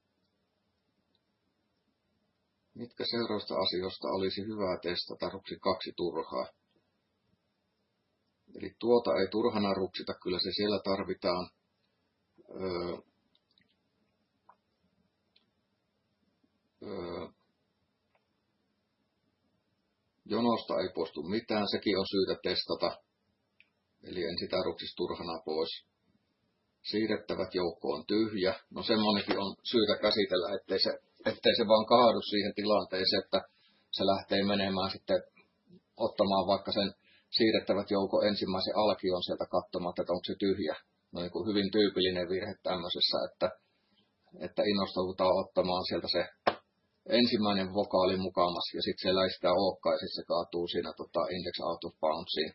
Mitkä seuraavista asioista olisi hyvä testata? Ruksi kaksi turhaa. Eli tuota ei turhana ruksita, kyllä se siellä tarvitaan. Öö, öö, jonosta ei poistu mitään, sekin on syytä testata. Eli en sitä ruksisi turhana pois. Siirrettävät joukko on tyhjä. No semmonenkin on syytä käsitellä, ettei se, ettei se vaan kaadu siihen tilanteeseen, että se lähtee menemään sitten ottamaan vaikka sen siirrettävät joukko ensimmäisen alkion sieltä katsomaan, että onko se tyhjä. No niin kuin hyvin tyypillinen virhe tämmöisessä, että, että innostutaan ottamaan sieltä se ensimmäinen vokaali mukamas ja sitten siellä ei sitä olekaan ja sitten se kaatuu siinä tota, index out of boundsiin.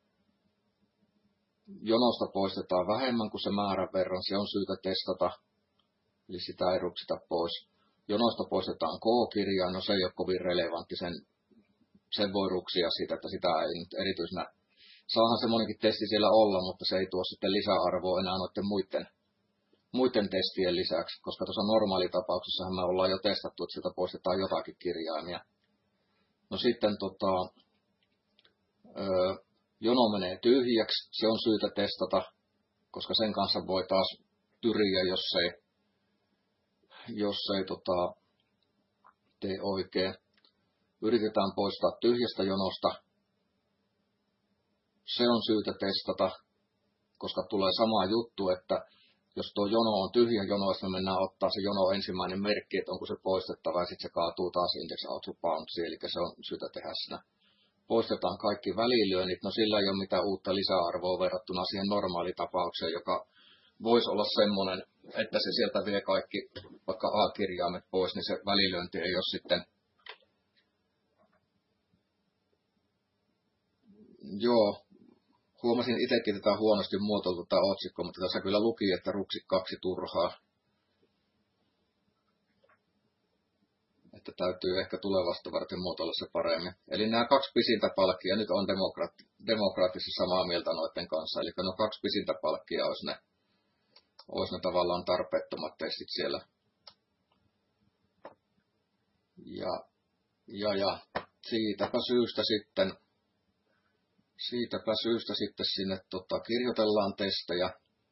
Jonosta poistetaan vähemmän kuin se määrän verran, se on syytä testata, eli sitä ei ruksita pois. Jonosta poistetaan K-kirjaa, no se ei ole kovin relevantti, sen, sen voi ruksia siitä, että sitä ei nyt erityisenä. Saahan semmoinenkin testi siellä olla, mutta se ei tuo sitten lisäarvoa enää noiden muiden, muiden testien lisäksi, koska tuossa normaalitapauksessahan me ollaan jo testattu, että sieltä poistetaan jotakin kirjaimia. No sitten tota... Öö, jono menee tyhjäksi, se on syytä testata, koska sen kanssa voi taas tyriä, jos ei, jos ei tota, tee oikein. Yritetään poistaa tyhjästä jonosta, se on syytä testata, koska tulee sama juttu, että jos tuo jono on tyhjä jono, jos me mennään ottaa se jono ensimmäinen merkki, että onko se poistettava, ja sitten se kaatuu taas index out of boundsiin, eli se on syytä tehdä siinä. Poistetaan kaikki välilyönnit, no sillä ei ole mitään uutta lisäarvoa verrattuna siihen normaalitapaukseen, joka voisi olla semmoinen, että se sieltä vie kaikki vaikka A-kirjaimet pois, niin se välilyönti ei ole sitten. Joo, huomasin itsekin tätä huonosti muotoiltu tämä otsikko, mutta tässä kyllä luki, että ruksi kaksi turhaa. Että täytyy ehkä tulevasta varten muotoilla se paremmin. Eli nämä kaksi pisintä palkkia, nyt on demokraatti, demokraattisesti samaa mieltä noiden kanssa, eli no kaksi pisintä palkkia olisi ne, olisi ne tavallaan tarpeettomat testit siellä. Ja, ja, ja siitäpä syystä sitten, siitäpä syystä sitten sinne tota, kirjoitellaan testejä.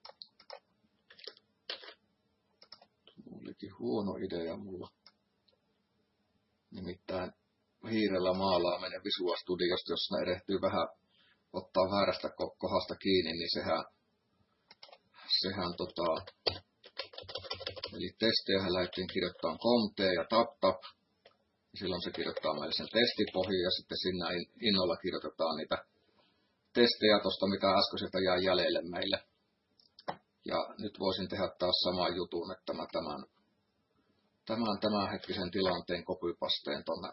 Olikin huono idea mulla. Nimittäin hiirellä maalaaminen Visual Studiosta, jos ne erehtyy vähän ottaa väärästä kohdasta kiinni, niin sehän, sehän tota, eli testejähän lähdettiin kirjoittaa Comt ja TapTap. Silloin se kirjoittaa meille sen testipohjan ja sitten sinne innolla kirjoitetaan niitä testejä tuosta, mitä äskeiseltä jää jäljelle meille. Ja nyt voisin tehdä taas saman jutun, että mä tämän Tämän tämänhetkisen tilanteen copypasteen tonne.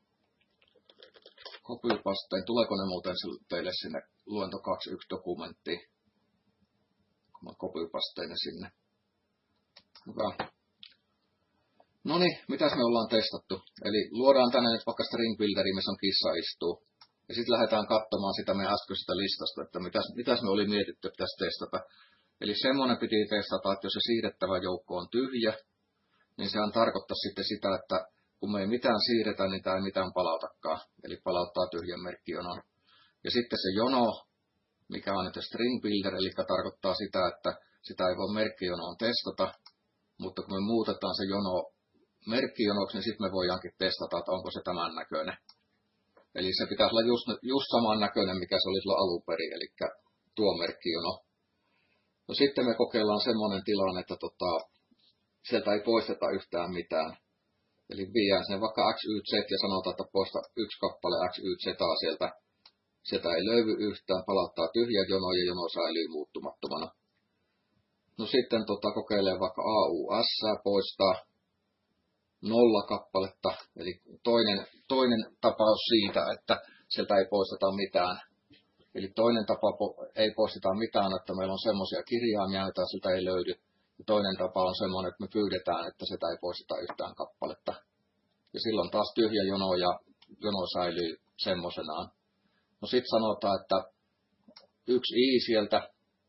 Copypasteen. Tuleeko ne muuten teille sinne luento kaksikymmentäyksi dokumenttiin? Kun mä copypasteen ne sinne. Hyvä. Noniin, mitäs me ollaan testattu? Eli luodaan tänne nyt vaikka string builderi, missä on kissa istuu. Ja sitten lähdetään katsomaan sitä meidän äskeisestä listasta, että mitäs, mitäs me oli mietitty, että pitäisi testata. Eli semmoinen piti testata, että jos se siirrettävä joukko on tyhjä, niin sehän tarkoittaa sitten sitä, että kun me ei mitään siirretä, niin tämä ei mitään palautakaan. Eli palauttaa tyhjän merkkijonon. Ja sitten se jono, mikä on nyt string builder, eli tarkoittaa sitä, että sitä ei voi merkkijonoon testata. Mutta kun me muutetaan se jono merkkijonoksi, niin sitten me voidaankin testata, että onko se tämän näköinen. Eli se pitäisi olla just, just saman näköinen, mikä se oli silloin alun perin, eli tuo merkkijono. No sitten me kokeillaan semmoinen tilanne, että tota, sieltä ei poisteta yhtään mitään. Eli viedään sinne vaikka X Y Z ja sanotaan, että poista yksi kappale X Y Z sieltä. Sieltä ei löydy yhtään, palauttaa tyhjä jono ja jono säilyy muuttumattomana. No sitten tota, kokeilee vaikka A U S poistaa nolla kappaletta. Eli toinen, toinen tapaus siitä, että sieltä ei poisteta mitään. Eli toinen tapa ei poisteta mitään, että meillä on semmoisia kirjaimia, joita siltä ei löydy. Ja toinen tapa on semmoinen, että me pyydetään, että sitä ei poisteta yhtään kappaletta. Ja silloin taas tyhjä jono ja jono säilyy semmoisenaan. No sitten sanotaan, että yksi i sieltä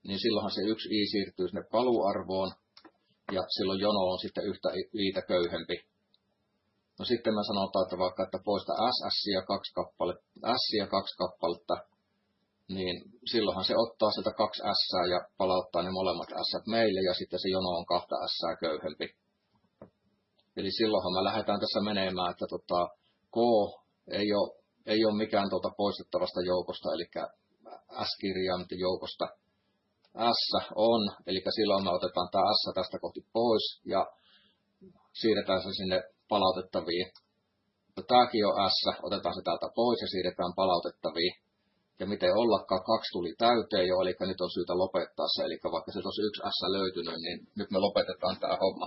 niin silloinhan se yksi i siirtyy sinne paluarvoon, ja silloin jono on sitten yhtä iitä köyhempi. No sitten me sanotaan, että vaikka, että poista S ja kaksi kappaletta, S ja kaksi kappaletta, niin silloinhan se ottaa sieltä kaksi S ja palauttaa ne molemmat S meille, ja sitten se jono on kahta S köyhempi. Eli silloinhan me lähdetään tässä menemään, että tota, K ei ole, ei ole mikään tuota poistettavasta joukosta, eli S-kirjaimen joukosta. S on, eli silloin me otetaan tämä S tästä kohti pois ja siirretään se sinne palautettaviin. No, tämäkin on S, otetaan se täältä pois ja siirretään palautettaviin. Ja miten ollakaan, kaksi tuli täyteen jo, eli nyt on syytä lopettaa se. Eli vaikka se olisi yksi S löytynyt, niin nyt me lopetetaan tämä homma.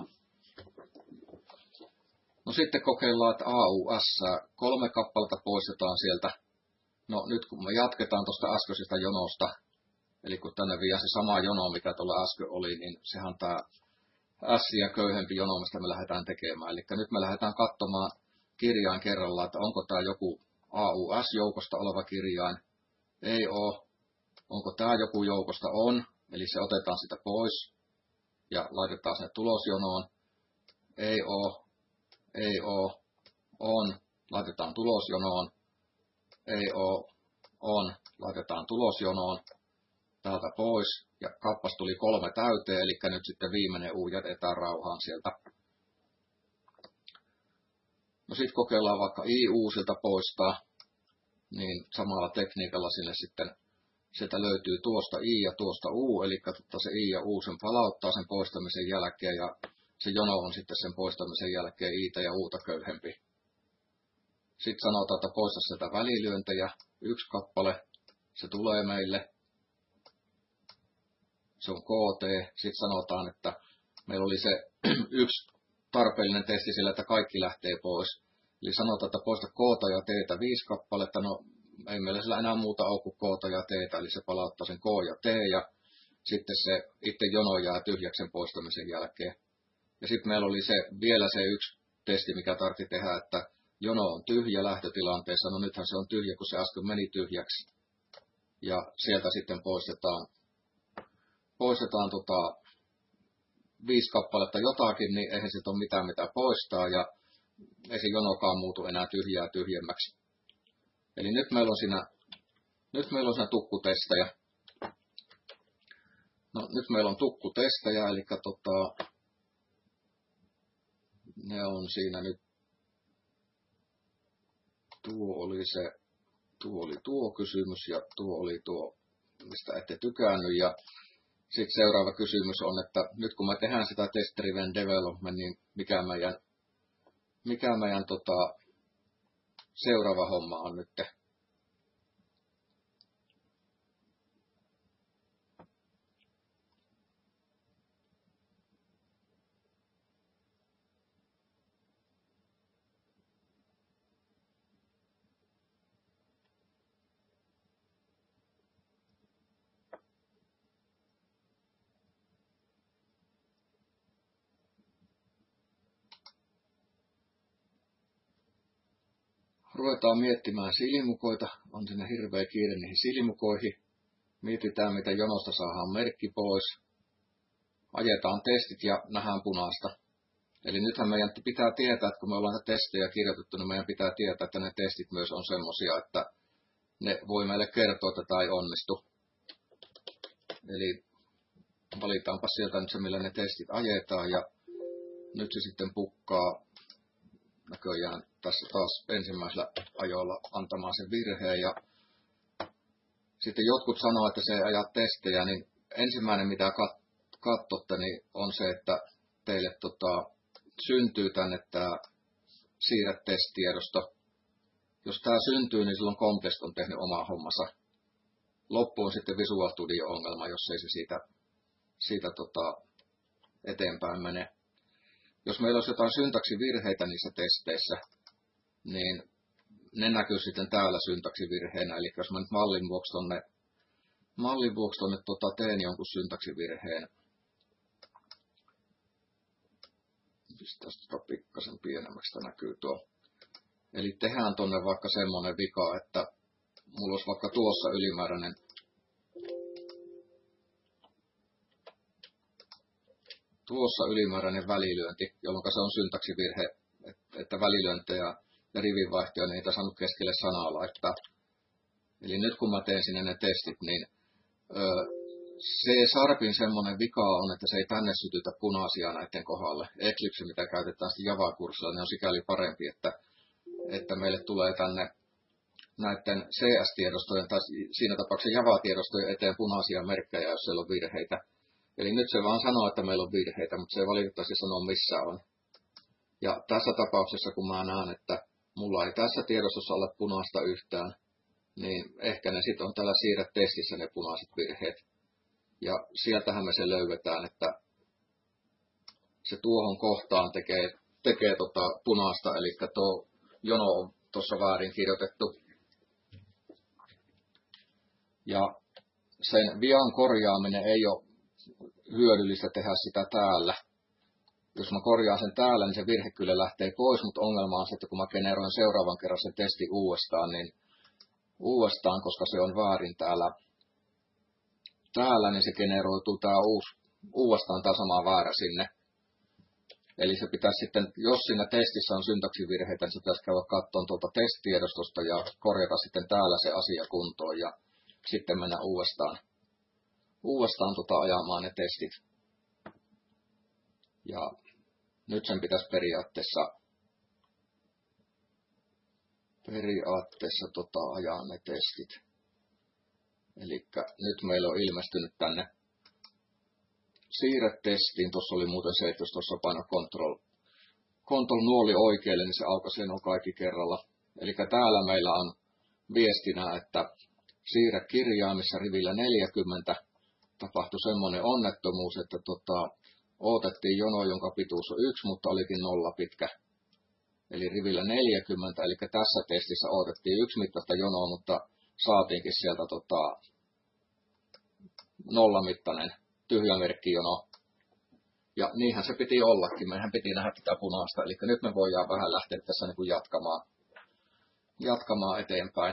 No sitten kokeillaan, että A U S, kolme kappaletta poistetaan sieltä. No nyt kun me jatketaan tuosta äskeisestä jonosta, eli kun tänne vie se sama jono, mikä tuolla äsken oli, niin sehän tämä S ja köyhempi jono, mistä me lähdetään tekemään. Eli nyt me lähdetään katsomaan kirjain kerrallaan, että onko tämä joku A U S-joukosta oleva kirjain. Ei ole. Onko tämä joku joukosta? On. Eli se otetaan sitä pois ja laitetaan sinne tulosjonoon. Ei ole. Ei ole. On. Laitetaan tulosjonoon. Ei ole. On. Laitetaan tulosjonoon. Täältä pois. Ja kappas tuli kolme täyteen, eli nyt sitten viimeinen U jätetään rauhaan sieltä. No sitten kokeillaan vaikka I U siltä poistaa. Niin samalla tekniikalla sinne sitten sieltä löytyy tuosta I ja tuosta U, eli totta se I ja U sen palauttaa sen poistamisen jälkeen, ja se jono on sitten sen poistamisen jälkeen Iitä ja Uta köyhempi. Sitten sanotaan, että poista sieltä välilyöntejä, yksi kappale, se tulee meille, se on K T. Sitten sanotaan, että meillä oli se yksi tarpeellinen testi sillä, että kaikki lähtee pois. Eli sanotaan, että poista K ja T viisi kappaletta, no ei meillä sillä enää muuta ole kuin K ja T, eli se palauttaa sen K ja T, ja sitten se itse jono jää tyhjäksi sen poistamisen jälkeen. Ja sitten meillä oli se, vielä se yksi testi, mikä tarvitsi tehdä, että jono on tyhjä lähtötilanteessa, no nythän se on tyhjä, kun se äsken meni tyhjäksi. Ja sieltä sitten poistetaan, poistetaan tota, viisi kappaletta jotakin, niin eihän se ole mitään mitä poistaa, ja ei se jonokaan muutu enää tyhjää tyhjemmäksi. Eli nyt meillä on siinä, nyt meillä on siinä tukkutestejä. No nyt meillä on tukkutestejä, eli tota, ne on siinä nyt, tuo oli se, tuo oli tuo kysymys ja tuo oli tuo, mistä ette tykännyt. Ja sitten seuraava kysymys on, että nyt kun me tehdään sitä test-driven development, niin mikä meidän Mikä meidän tota, seuraava homma on nyt? Ruvetaan miettimään silimukoita, on siinä hirveä kiire niihin silimukoihin. Mietitään, miten jonosta saadaan merkki pois. Ajetaan testit ja nähdään punaista. Eli nythän meidän pitää tietää, että kun me ollaan näitä testejä kirjoitettu, niin meidän pitää tietää, että ne testit myös on semmosia, että ne voi meille kertoa, että tämä ei onnistu. Eli valitaanpa sieltä nyt se, millä ne testit ajetaan, ja nyt se sitten pukkaa näköjään tässä taas ensimmäisellä ajolla antamaan sen virheen. Ja sitten jotkut sanoo, että se ei aja testejä, niin ensimmäinen mitä kat- katsotte niin on se, että teille tota, syntyy tänne tämä siirrä test-tiedosto. Jos tämä syntyy, niin silloin Contest on tehnyt omaa hommansa. Loppu on sitten Visual Studio-ongelma, jos ei se siitä, siitä tota, eteenpäin mene. Jos meillä olisi jotain syntaksivirheitä niissä testeissä, niin ne näkyy sitten täällä syntaksivirheenä. Eli jos mä nyt mallin vuoksi tonne, mallin vuoksi tonne tota, teen jonkun syntaksivirheen. Pistää sitä pikkasen pienemmäksi, sitä näkyy tuo. Eli tehdään tonne vaikka semmonen vika, että mulla olisi vaikka tuossa ylimääräinen tuossa ylimääräinen välilyönti, jolloin se on syntaksivirhe, että välilyöntejä ja rivinvaihtoja niitä saanut keskelle sanaa laittaa. Eli nyt kun mä teen sinne ne testit, niin öö, se Sharpin semmoinen vika on, että se ei tänne sytytä punaisia näiden kohdalle. Eclipse, mitä käytetään sitten Java-kurssilla, niin on sikäli parempi, että, että meille tulee tänne näiden C S-tiedostojen tai siinä tapauksessa Java-tiedostojen eteen punaisia merkkejä, jos siellä on virheitä. Eli nyt se vaan sanoo, että meillä on virheitä, mutta se ei valitettavasti sano, missä on. Ja tässä tapauksessa, kun mä näen, että mulla ei tässä tiedostossa ole punaista yhtään, niin ehkä ne sitten on täällä siirretestissä ne punaiset virheet. Ja sieltähän me se löydetään, että se tuohon kohtaan tekee, tekee tota punaista, eli tuo jono on tuossa väärin kirjoitettu. Ja sen vian korjaaminen ei ole hyödyllistä tehdä sitä täällä. Jos mä korjaan sen täällä, niin se virhe kyllä lähtee pois, mutta ongelma on se, että kun mä generoin seuraavan kerran sen testi uudestaan, niin uudestaan, koska se on väärin täällä, täällä niin se generoituu tää uusi, uudestaan tämä sama väärä sinne. Eli se pitäisi sitten, jos siinä testissä on syntaksivirheitä, niin se pitäisi käydä katsomaan tuolta testitiedostosta ja korjata sitten täällä se asia kuntoon ja sitten mennä uudestaan, uudestaan tota ajamaan ne testit. Ja nyt sen pitäisi periaatteessa, periaatteessa tota ajaa ne testit. Eli nyt meillä on ilmestynyt tänne siirretestiin. Tuossa oli muuten se, että jos tuossa paino control, control nuoli oikealle, niin se aukaisee nuo kaikki kerralla. Eli täällä meillä on viestinä, että siirrä kirjaa, missä rivillä neljäkymmentä tapahtui semmoinen onnettomuus, että tota, odotettiin jono, jonka pituus on yksi, mutta olikin nolla pitkä. Eli rivillä neljäkymmentä, eli tässä testissä odotettiin yksi mittaista jonoa, mutta saatiinkin sieltä tota, nollamittainen tyhjämerkkijono. Ja niinhän se piti ollakin, meidän piti nähdä tätä punaista, eli nyt me voidaan vähän lähteä tässä niin kuin jatkamaan, jatkamaan eteenpäin.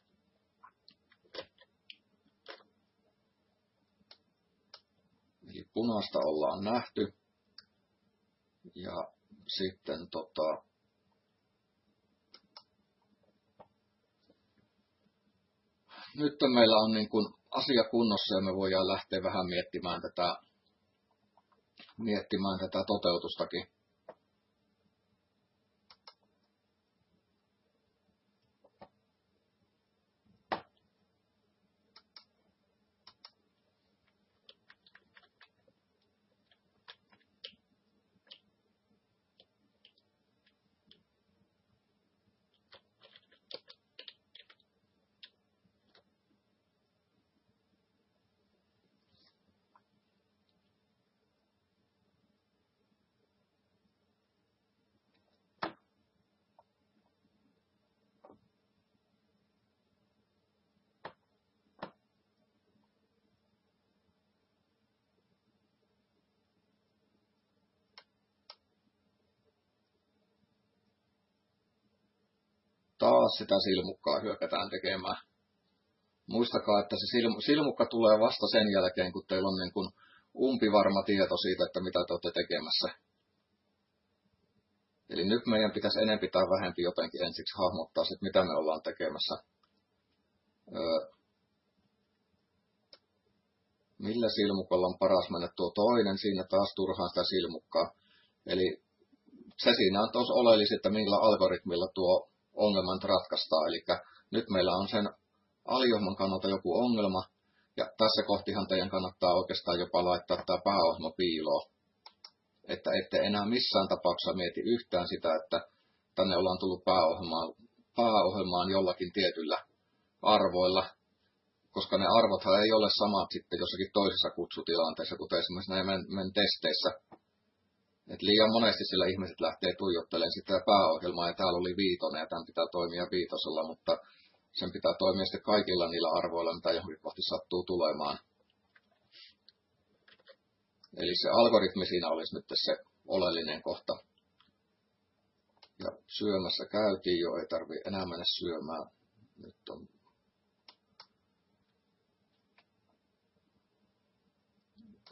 Eli punaista ollaan nähty. Ja sitten tota, nyt meillä on niin kuin asia kunnossa ja me voidaan lähteä vähän miettimään tätä, miettimään tätä toteutustakin. Taas sitä silmukkaa hyökätään tekemään. Muistakaa, että se silmukka tulee vasta sen jälkeen, kun teillä on niin kuin umpivarma tieto siitä, että mitä te olette tekemässä. Eli nyt meidän pitäisi enempi tai vähempi jotenkin ensiksi hahmottaa, että mitä me ollaan tekemässä. Öö, millä silmukalla on paras mennä tuo toinen, siinä taas turhaan sitä silmukkaa. Eli se siinä on tuossa oleellista, että millä algoritmilla tuo ongelman ratkaistaan. Eli nyt meillä on sen aliohjelman kannalta joku ongelma, ja tässä kohtihan teidän kannattaa oikeastaan jopa laittaa tämä pääohjelma piiloon. Että ette enää missään tapauksessa mieti yhtään sitä, että tänne ollaan tullut pääohjelmaan, pääohjelmaan jollakin tietyllä arvoilla, koska ne arvothan ei ole samat sitten jossakin toisessa kutsutilanteessa, kuten esimerkiksi näin meidän testeissä. Et liian monesti sillä ihmiset lähtee tuijottelemaan sitä pääohjelmaa, ja täällä oli viitonen, ja tämän pitää toimia viitosella, mutta sen pitää toimia sitten kaikilla niillä arvoilla, mitä johonkin kohti sattuu tulemaan. Eli se algoritmi siinä olisi nyt se oleellinen kohta. Ja syömässä käytiin jo, ei tarvitse enää mennä syömään. Nyt on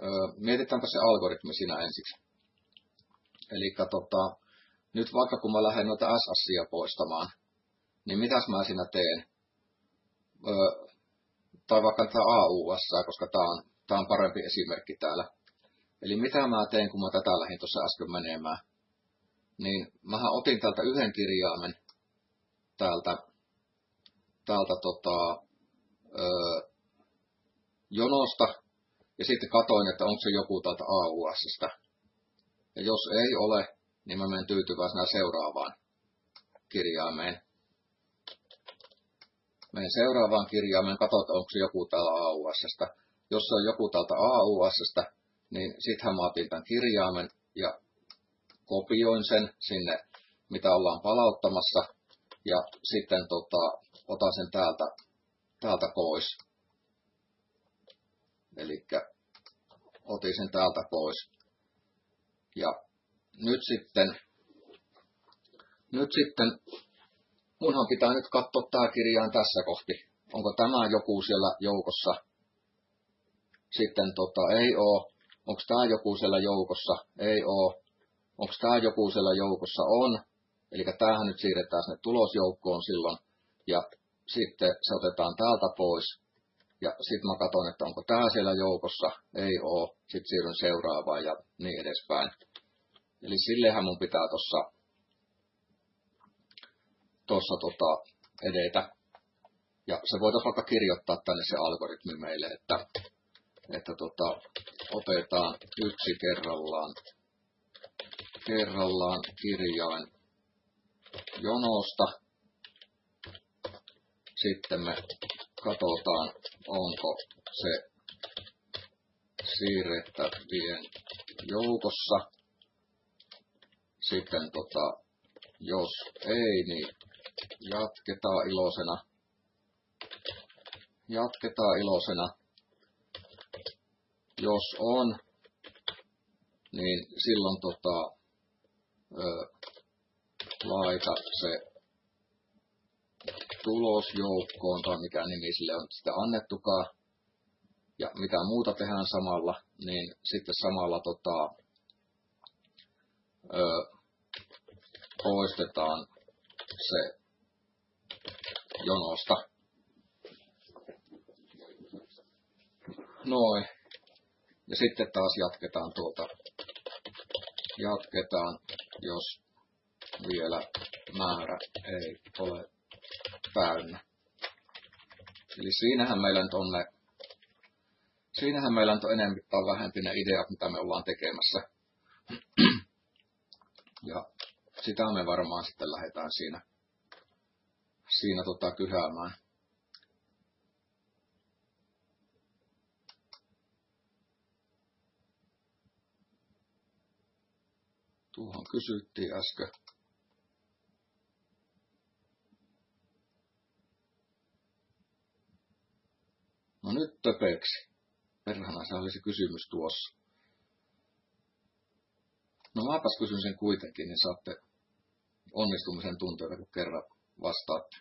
mietitäänpä se algoritmi siinä ensiksi. Eli tota, nyt vaikka kun mä lähden noita S S poistamaan, niin mitäs mä siinä teen? Öö, tai vaikka tätä A U S, koska tää on, tää on parempi esimerkki täällä. Eli mitä mä teen, kun mä tätä lähdin tuossa äsken menemään? Niin mähän otin täältä yhden kirjaimen täältä, täältä tota, öö, jonosta, ja sitten katoin, että onko se joku täältä A U S:stä. Ja jos ei ole, niin mä menen tyytyväisenä seuraavaan kirjaimeen. Menen seuraavaan kirjaimeen, katsotaan, onko se joku täällä A U S:stä. Jos se on joku täältä A U S:stä, niin sittenhän mä otin tämän kirjaimen ja kopioin sen sinne, mitä ollaan palauttamassa. Ja sitten tota, otan sen täältä, täältä pois. Eli otin sen täältä pois. Ja nyt sitten, nyt sitten, munhan pitää nyt katsoa tää kirjain tässä kohti. Onko tämä joku siellä joukossa? Sitten tota, ei oo. Onko tää joku siellä joukossa? Ei oo. Onko tää joku siellä joukossa? On. Eli tämähän nyt siirretään sinne tulosjoukkoon silloin. Ja sitten se otetaan täältä pois. Ja sitten mä katson, että onko tää siellä joukossa. Ei oo. Sitten siirryn seuraavaan ja niin edespäin. Eli sillehän mun pitää tossa, tossa tota edetä. Ja se voitaisiin vaikka kirjoittaa tänne se algoritmi meille, että, että tota, otetaan yksi kerrallaan, kerrallaan kirjain jonosta. Sitten me katsotaan, onko se siirrettävien joukossa. Sitten tota, jos ei, niin jatketaan iloisena. Jatketaan iloisena. Jos on, niin silloin tota, ö, laita se tulosjoukkoon, tai mikä nimi sille on sitä annettukaan. Ja mitä muuta tehdään samalla, niin sitten samalla tota, ö, poistetaan se jonosta. Noin. Ja sitten taas jatketaan tuota. Jatketaan, jos vielä määrä ei ole täynnä. Eli siinähän meillä nyt on ne, siinähän meillä nyt on enemmän tai vähempi ne ideat, mitä me ollaan tekemässä. Ja sitä me varmaan sitten lähdetään siinä, siinä tota kyhäämään. Tuohon kysyttiin äsken. No nyt töpeksi. Perhana, se oli se kysymys tuossa. No mäpäs kysyn sen kuitenkin, niin saatte onnistumisen tunteita, kun kerran vastaatte.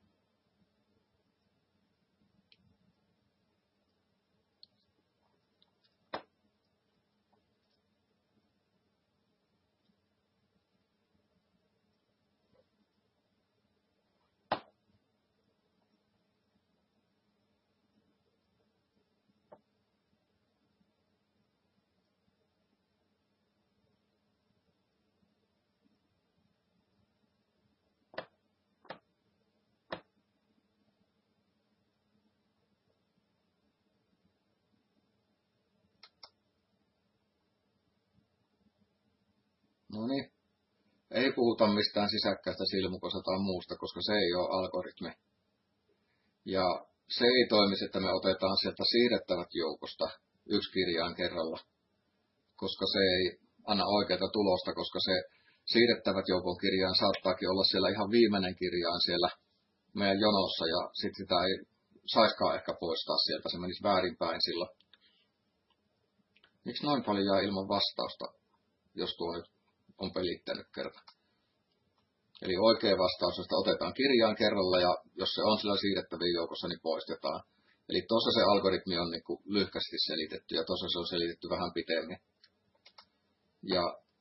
No niin, ei puhuta mistään sisäkkäistä silmukosta tai muusta, koska se ei ole algoritmi. Ja se ei toimisi, että me otetaan sieltä siirrettävät joukosta yksi kirjain kerralla, koska se ei anna oikeaa tulosta, koska se siirrettävät joukon kirjain saattaakin olla siellä ihan viimeinen kirjain siellä meidän jonossa, ja sitten sitä ei saiskaan ehkä poistaa sieltä, se menisi väärinpäin silloin. Miksi noin paljon jää ilman vastausta, jos tuo nyt on pelittänyt kerta? Eli oikea vastaus, josta otetaan kirjaan kerralla, ja jos se on sillä siirrettävien joukossa, niin poistetaan. Eli tuossa se algoritmi on niin kuin lyhkästi selitetty ja tuossa se on selitetty vähän pitemmin. Ja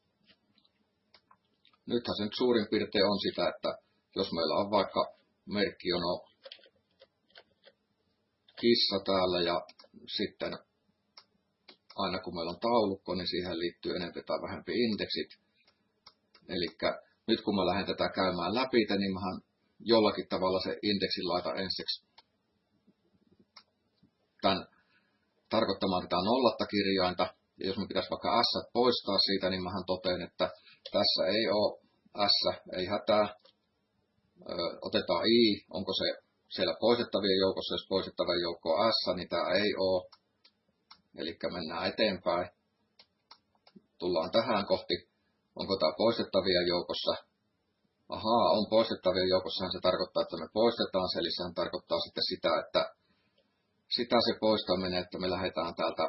nythän se nyt suurin piirtein on sitä, että jos meillä on vaikka merkkijono kissa täällä ja sitten aina kun meillä on taulukko, niin siihen liittyy enemmän tai vähempi indeksit. Eli nyt kun mä lähden tätä käymään läpi, niin mähän jollakin tavalla se indeksin laitan ensiksi tämän tarkoittamaan tätä nollatta kirjainta. Ja jos me pitäisi vaikka S poistaa siitä, niin mähän totean, että tässä ei ole S, ei hätää. Ö, otetaan I, onko se siellä poistettavien joukossa, jos poistettavien joukko on S, niin tämä ei ole. Eli mennään eteenpäin. Tullaan tähän kohti. Onko tämä poistettavien joukossa? Ahaa, on poistettavien joukossa. Se tarkoittaa, että me poistetaan se. Eli sehän tarkoittaa sitten sitä, että sitä se poistaminen, että me lähdetään täältä,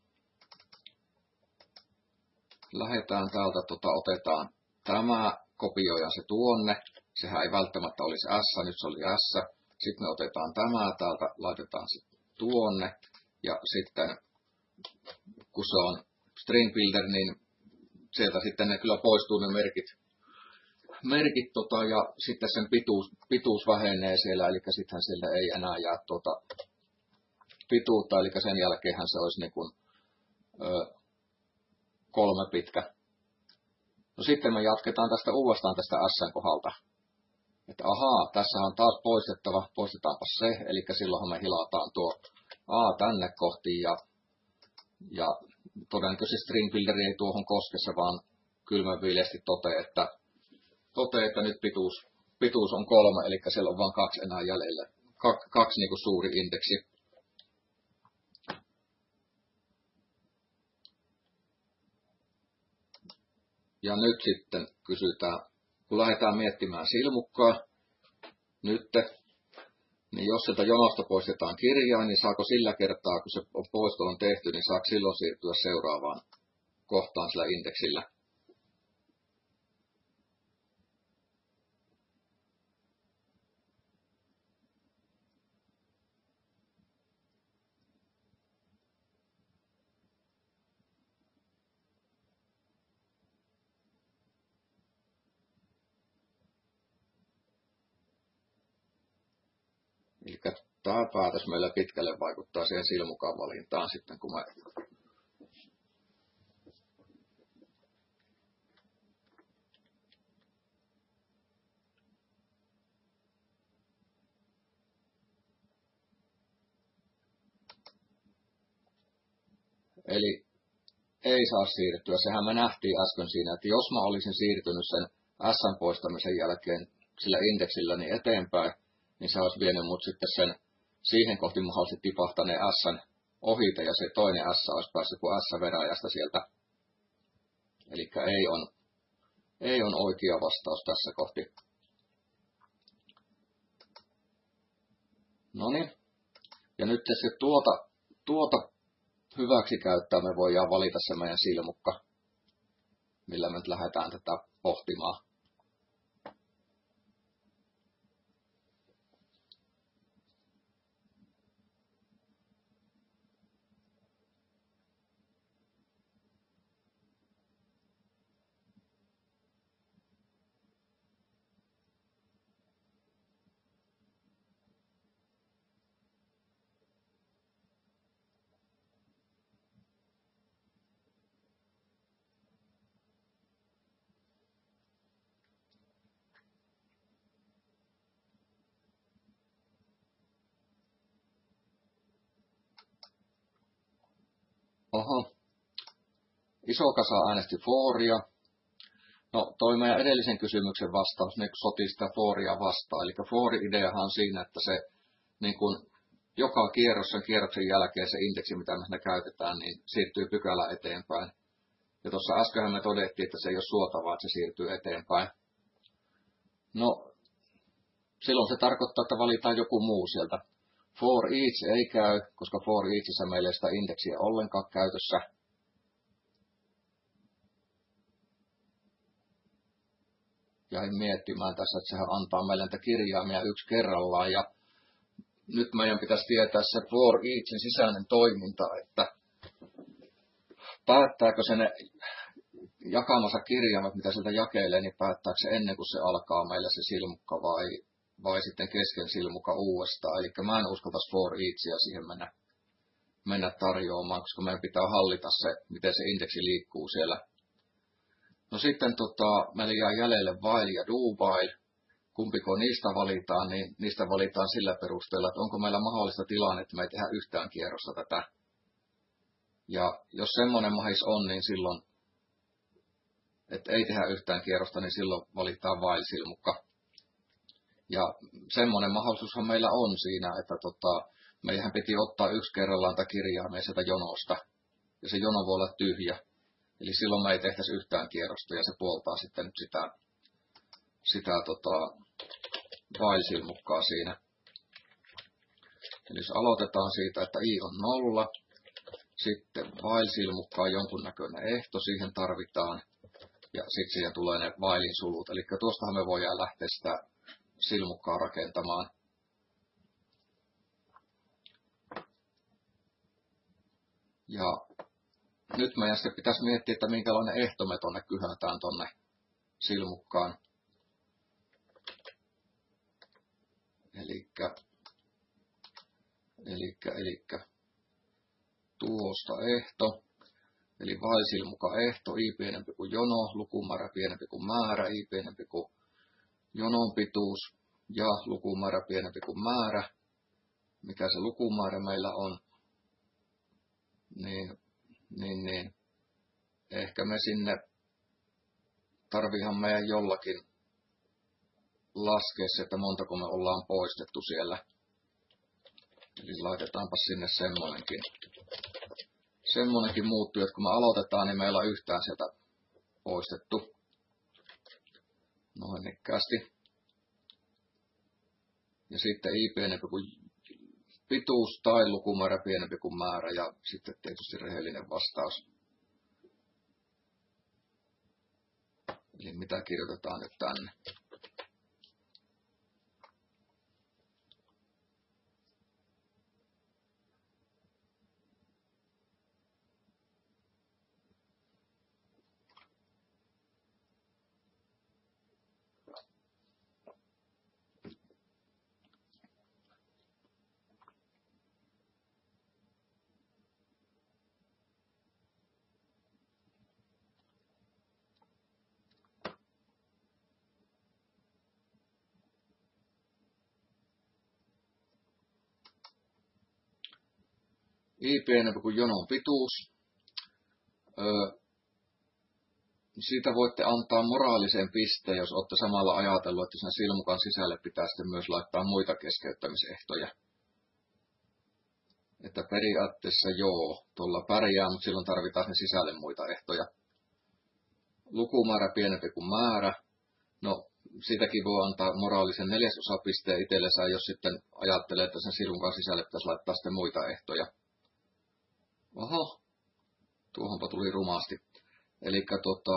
lähdetään täältä tota, otetaan tämä, kopioidaan se tuonne. Sehän ei välttämättä olisi S, nyt se oli S. Sitten me otetaan tämä täältä, laitetaan se tuonne. Ja sitten kun se on string builder, niin sieltä sitten ne kyllä poistuu ne merkit. merkit tota, ja sitten sen pituus, pituus vähenee siellä, eli sitten sillä ei enää jää tuota pituutta, eli sen jälkeenhän se olisi niin kuin, ö, kolme pitkä. No sitten me jatketaan tästä uudestaan tästä S:n kohdalta. Että ahaa, tässä on taas poistettava, poistetaanpa se, eli silloinhan me hilataan tuo A tänne kohti ja, ja todennäköisesti string builderi ei tuohon koske, se vaan kylmänviileästi toteaa, että, toteaa, että nyt pituus, pituus on kolme, eli siellä on vain kaksi enää jäljellä, Kak, kaksi niin kuin suuri indeksi. Ja nyt sitten kysytään, kun lähdetään miettimään silmukkaa, nyt, niin jos sieltä jonosta poistetaan kirjaa, niin saako sillä kertaa, kun se poisto on tehty, niin saako silloin siirtyä seuraavaan kohtaan sillä indeksillä? Eli tämä päätös meillä pitkälle vaikuttaa siihen silmukan valintaan sitten, kun me Eli ei saa siirtyä. Sehän me nähtiin äsken siinä, että jos mä olisin siirtynyt sen S poistamisen jälkeen sillä indeksillä niin eteenpäin, niin se olisi vienyt mut sitten sen siihen kohti mahdollisesti tipahtaneen S:n ohite ja se toinen S olisi päässyt kuin S-veräjästä sieltä. Eli ei on, ei on oikea vastaus tässä kohti. Noniin. Ja nyt jos tuota, tuota hyväksi käyttää, me voidaan valita se meidän silmukka, millä me nyt lähdetään tätä pohtimaan. Oho. Iso kasa äänesti Foria. No, toi meidän edellisen kysymyksen vastaus niin sotii sitä Foria vastaan. Eli For-ideahan on siinä, että se niin kun, joka kierros sen kierroksen jälkeen se indeksi, mitä me käytetään, niin siirtyy pykälä eteenpäin. Ja tuossa äskenhän me todettiin, että se ei ole suotavaa, että se siirtyy eteenpäin. No, silloin se tarkoittaa, että valitaan joku muu sieltä. For each ei käy, koska for eachissä meillä ei sitä indeksiä ollenkaan käytössä. Jäin miettimään tässä, että sehän antaa meille näitä kirjaimia yksi kerrallaan. Ja nyt meidän pitäisi tietää se for eachin sisäinen toiminta, että päättääkö se ne jakamansa kirjaimet, mitä sieltä jakelee, niin päättääkö se ennen kuin se alkaa meillä se silmukka vai, vai sitten kesken silmukka uudestaan. Eli mä en uskaltaisi for eachia siihen mennä, mennä tarjoamaan, koska meidän pitää hallita se, miten se indeksi liikkuu siellä. No sitten tota, meillä jää jäljelle while ja do while. Kumpiko niistä valitaan, niin niistä valitaan sillä perusteella, että onko meillä mahdollista tilanne, että me ei tehdä yhtään kierrosta tätä. Ja jos semmoinen mahis on, niin silloin, että ei tehdä yhtään kierrosta, niin silloin valitaan while-silmukka. Ja semmoinen mahdollisuushan meillä on siinä, että tota, meidän piti ottaa yksi kerrallaan tätä kirjaimia sieltä jonosta. Ja se jono voi olla tyhjä. Eli silloin me ei tehtäisi yhtään kierrosta ja se puoltaa sitten nyt sitä, sitä tota, while-silmukkaa siinä. Eli jos aloitetaan siitä, että i on nolla, sitten while-silmukkaa jonkunnäköinen ehto siihen tarvitaan. Ja sitten siihen tulee ne whilein sulut. Eli tuostahan me voidaan lähteä sitä silmukkaa rakentamaan. Ja nyt meidän sitten pitäisi miettiä, että minkälainen ehto me tuonne kyhätään tuonne silmukkaan. Elikkä, elikkä, elikkä tuosta ehto. Eli while-silmukan ehto, i pienempi kuin jono, lukumäärä pienempi kuin määrä, i pienempi kuin jonon pituus ja lukumäärä pienempi kuin määrä. Mikä se lukumäärä meillä on, niin, niin, niin ehkä me sinne tarvihan meidän jollakin laskea se, että montako me ollaan poistettu siellä. Eli laitetaanpa sinne semmoinenkin. Semmoinenkin muuttuu, että kun me aloitetaan, niin meillä on yhtään sieltä poistettu. Noin nikkäästi. Ja sitten i pienempi kuin pituus tai lukumäärä pienempi kuin määrä ja sitten tietysti rehellinen vastaus. Eli mitä kirjoitetaan nyt tänne? I pienempi kuin jonon pituus. Öö, siitä voitte antaa moraalisen pisteen, jos olette samalla ajatellut, että sen silmukan sisälle pitää sitten myös laittaa muita keskeyttämisehtoja. Että periaatteessa joo, tuolla pärjää, mutta silloin tarvitaan sen sisälle muita ehtoja. Lukumäärä pienempi kuin määrä. No, siitäkin voi antaa moraalisen neljäsosapisteen itsellensä, jos sitten ajattelee, että sen silmukan sisälle pitäisi laittaa sitten muita ehtoja. Oho, tuohonpa tuli rumasti. Eli tota,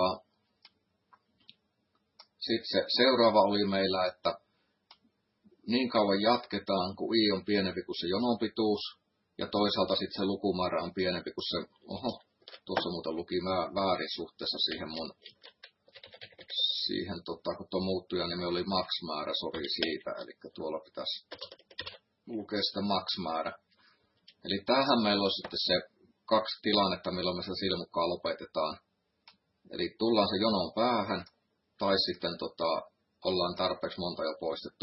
sitten se seuraava oli meillä, että niin kauan jatketaan, kun i on pienempi kuin se jonon pituus, ja toisaalta sitten se lukumäärä on pienempi kuin se, oho, tuossa muuten luki väärin suhteessa siihen mun, siihen tota, kun tuo muuttuja nimi oli max-määrä, sori siitä, eli tuolla pitäisi lukea sitä max-määrä. Eli tämähän meillä on sitten se kaksi tilannetta, milloin me sitä silmukkaa lopetetaan. Eli tullaan se jonon päähän, tai sitten tota, ollaan tarpeeksi monta jo poistettu.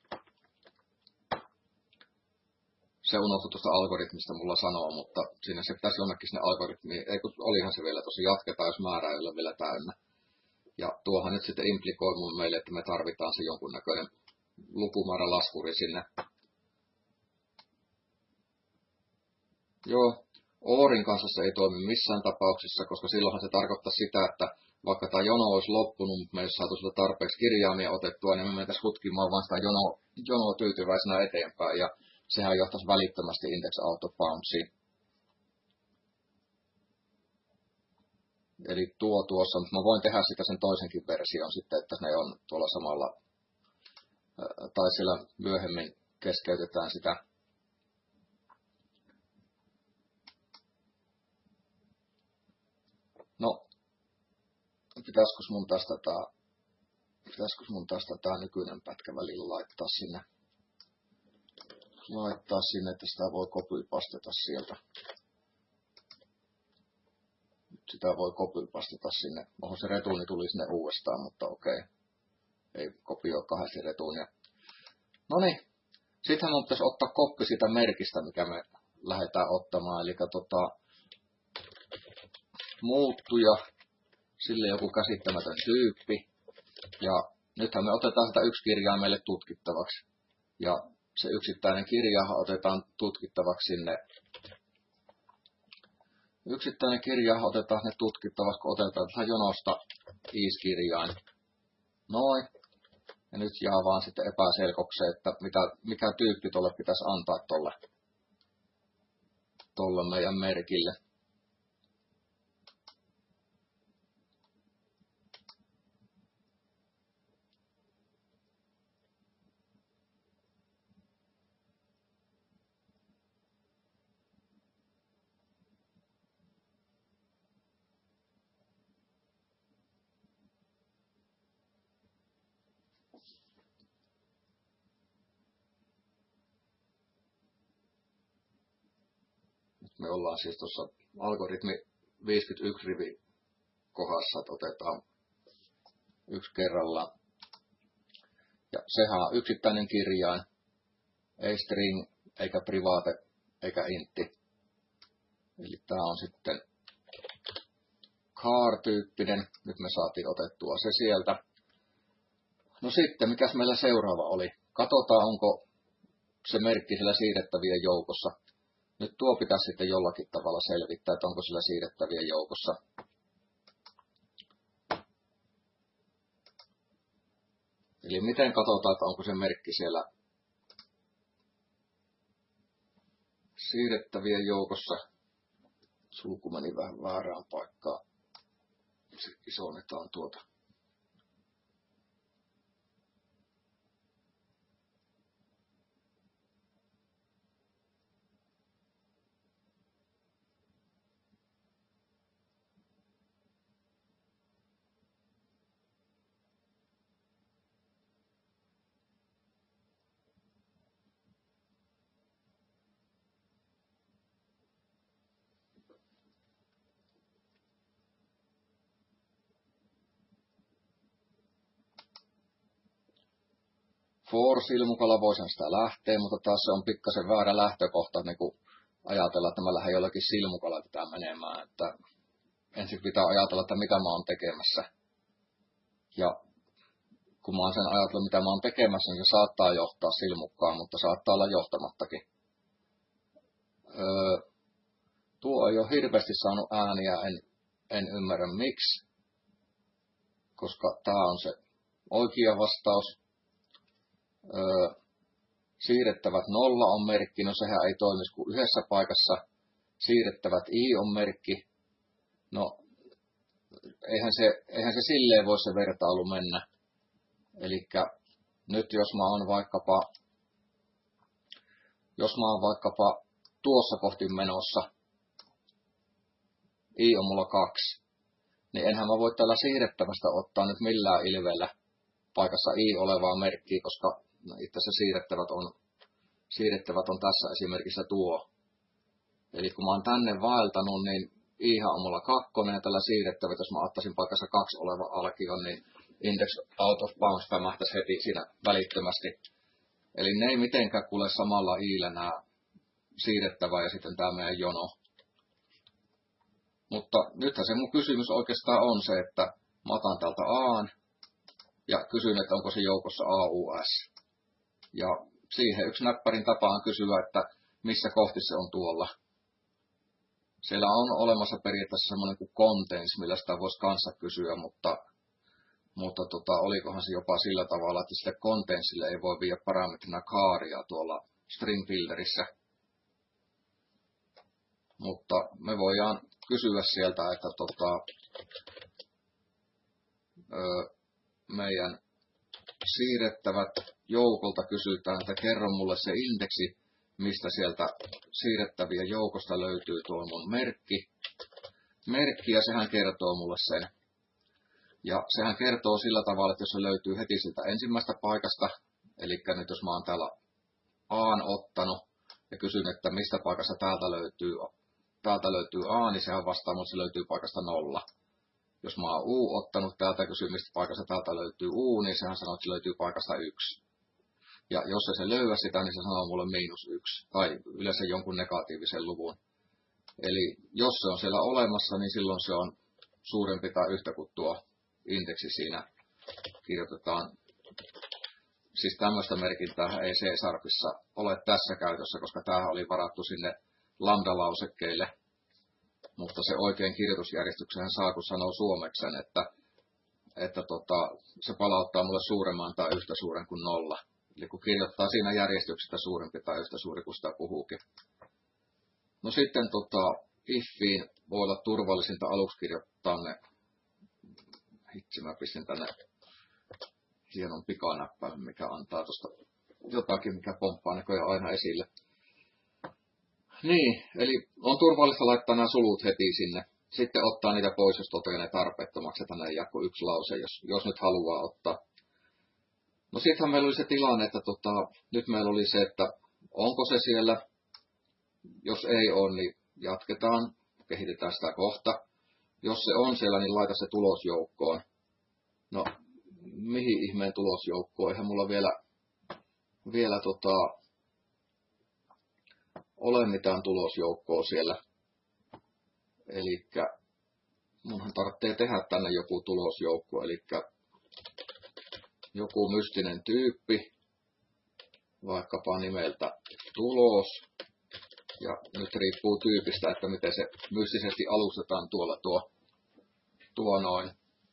Se unohtui tuosta algoritmista mulla sanoa, mutta siinä se pitäisi jonnekin sinne algoritmiin. Ei kun olihan se vielä tosi jatketaan, jos määrä ei ole vielä täynnä. Ja tuohan nyt sitten implikoi mun meille, että me tarvitaan se jonkunnäköinen lukumäärä laskuri sinne. Joo. Oorin kanssa se ei toimi missään tapauksessa, koska silloinhan se tarkoittaa sitä, että vaikka tämä jono olisi loppunut, mutta me ei saatu sitä tarpeeksi kirjaimia otettua, niin me mentäisiin hutkimaan vaan sitä jonoa, jonoa tyytyväisenä eteenpäin, ja sehän johtaisi välittömästi index auto bounceen. Eli tuo tuossa, mutta mä voin tehdä sitä sen toisenkin version sitten, että ne on tuolla samalla, tai siellä myöhemmin keskeytetään sitä pitäisikö mun tästä tää, pitäisikö mun tästä tää nykyinen pätkä välillä laittaa sinne, laittaa sinne, että sitä voi copy-pasteta sieltä. Sitä voi copy-pasteta sinne. Oho, se retuuni tuli sinne uudestaan, mutta okei. Ei kopioi kahdesti retuunia. Noniin. Sittenhän mun pitäisi ottaa koppi siitä merkistä, mikä me lähdetään ottamaan. Eli tota, muuttuja, sille joku käsittämätön tyyppi. Ja nythän me otetaan sitä yksi kirjaa meille tutkittavaksi. Ja se yksittäinen kirjahan otetaan tutkittavaksi sinne. Yksittäinen kirjahan otetaan ne tutkittavaksi, kun otetaan tähän jonosta is-kirjain. Noin. Ja nyt jää vaan sitten epäselkokseen, että mitä, mikä tyyppi tuolle pitäisi antaa tuolle, tuolle meidän merkille. Me ollaan siis tuossa algoritmi viisikymmentäyksi rivi kohdassa, että otetaan yksi kerrallaan. Ja sehän on yksittäinen kirjain, ei string, eikä private, eikä intti. Eli tämä on sitten char-tyyppinen. Nyt me saatiin otettua se sieltä. No sitten, mikäs meillä seuraava oli? Katsotaan, onko se merkki siellä siirrettävien joukossa. Nyt tuo pitäisi sitten jollakin tavalla selvittää, että onko sillä siirrettävien joukossa. Eli miten katsotaan, että onko se merkki siellä siirrettävien joukossa. Sulku meni vähän väärään paikkaan. Se isonnetaan tuota. For-silmukalla voisin sitä lähteä, mutta taas se on pikkasen väärä lähtökohta, niin kun ajatella, että mä lähden jollakin silmukalla tätä menemään. Että ensin pitää ajatella, että mitä mä oon tekemässä. Ja kun mä oon sen ajatellut, mitä mä oon tekemässä, niin se saattaa johtaa silmukkaan, mutta saattaa olla johtamattakin. Öö, tuo ei ole hirveästi saanut ääniä, en, en ymmärrä miksi, koska tää on se oikea vastaus. Öö, siirrettävät nolla on merkki, no sehän ei toimisi kuin yhdessä paikassa. Siirrettävät i on merkki, no eihän se, eihän se silleen voi se vertailu mennä. Elikkä nyt jos mä oon vaikkapa, jos mä oon vaikkapa tuossa kohti menossa, i on mulla kaksi, niin enhän mä voi tällä siirrettävästä ottaa nyt millään ilveellä paikassa i olevaa merkkiä, koska no, itse asiassa siirrettävät on, siirrettävät on tässä esimerkiksi tuo. Eli kun mä oon tänne vaeltanut, niin ihan on mulla kakkonen ja tällä siirrettävät, jos mä ottaisin paikassa kaksi oleva alkion, niin index out of bounds pämähtäisi heti siinä välittömästi. Eli ne ei mitenkään kuule samalla iillä nämä siirrettävä ja sitten tämä meidän jono. Mutta nythän se mun kysymys oikeastaan on se, että mä otan täältä A:n ja kysyn, että onko se joukossa A U S. Ja siihen yksi näppärin tapa on kysyä, että missä kohti se on tuolla. Siellä on olemassa periaatteessa semmoinen kuin contents, millä sitä voisi kanssa kysyä, mutta, mutta tota, olikohan se jopa sillä tavalla, että sille contentsille ei voi viedä parametrina chaaria tuolla string builderissä. Mutta me voidaan kysyä sieltä, että tota, öö, meidän siirrettävät joukolta kysytään, että kerro mulle se indeksi, mistä sieltä siirrettävien joukosta löytyy tuo mun merkki. Merkki ja sehän kertoo mulle sen Ja sehän kertoo sillä tavalla, että jos se löytyy heti siltä ensimmäistä paikasta, eli nyt jos mä oon täällä A:n ottanut ja kysyn, että mistä paikasta täältä löytyy, täältä löytyy A, niin sehän vastaa, mutta se löytyy paikasta nolla. Jos mä oon U ottanut täältä ja kysyn, mistä paikasta täältä löytyy U, niin sehän sanoo, että se löytyy paikasta yksi. Ja jos se löyä sitä, niin se sanoo mulle miinus yksi, tai yleensä jonkun negatiivisen luvun. Eli jos se on siellä olemassa, niin silloin se on suurempi tai yhtä kuin tuo indeksi siinä kirjoitetaan. Siis tämmöistä merkintää ei C-sharpissa ole tässä käytössä, koska tämä oli varattu sinne lambda-lausekkeille. Mutta se oikein kirjoitusjärjestyksen saa, kun sanoo suomeksi sen, että, että tota, se palauttaa mulle suuremman tai yhtä suuren kuin nolla. Eli kun kirjoittaa siinä järjestyksestä suurempi tai yhtä suuri kuin sitä puhuukin. No sitten tota, ifiin voi olla turvallisinta aluksi kirjoittaa ne. Hitsi, mä pistin tänne hienon pikanäppäin, mikä antaa tuosta jotakin, mikä pomppaa näköjään aina esille. Niin, eli on turvallista laittaa nämä sulut heti sinne. Sitten ottaa niitä pois, jos toteaa ne tarpeettomaksi, että tänne ei jää kuin yksi lause, jos, jos nyt haluaa ottaa. No sittenhän meillä oli se tilanne, että tota, nyt meillä oli se, että onko se siellä. Jos ei ole, niin jatketaan, kehitetään sitä kohta. Jos se on siellä, niin laita se tulosjoukkoon. No, mihin ihmeen tulosjoukkoon? Eihän mulla vielä, vielä tota, ole mitään tulosjoukkoa siellä. Elikkä munhan tarvitsee tehdä tänne joku tulosjoukko, elikkä joku mystinen tyyppi, vaikkapa nimeltä tulos. Ja nyt riippuu tyypistä, että miten se mystisesti alustetaan tuolla tuo, tuo noin.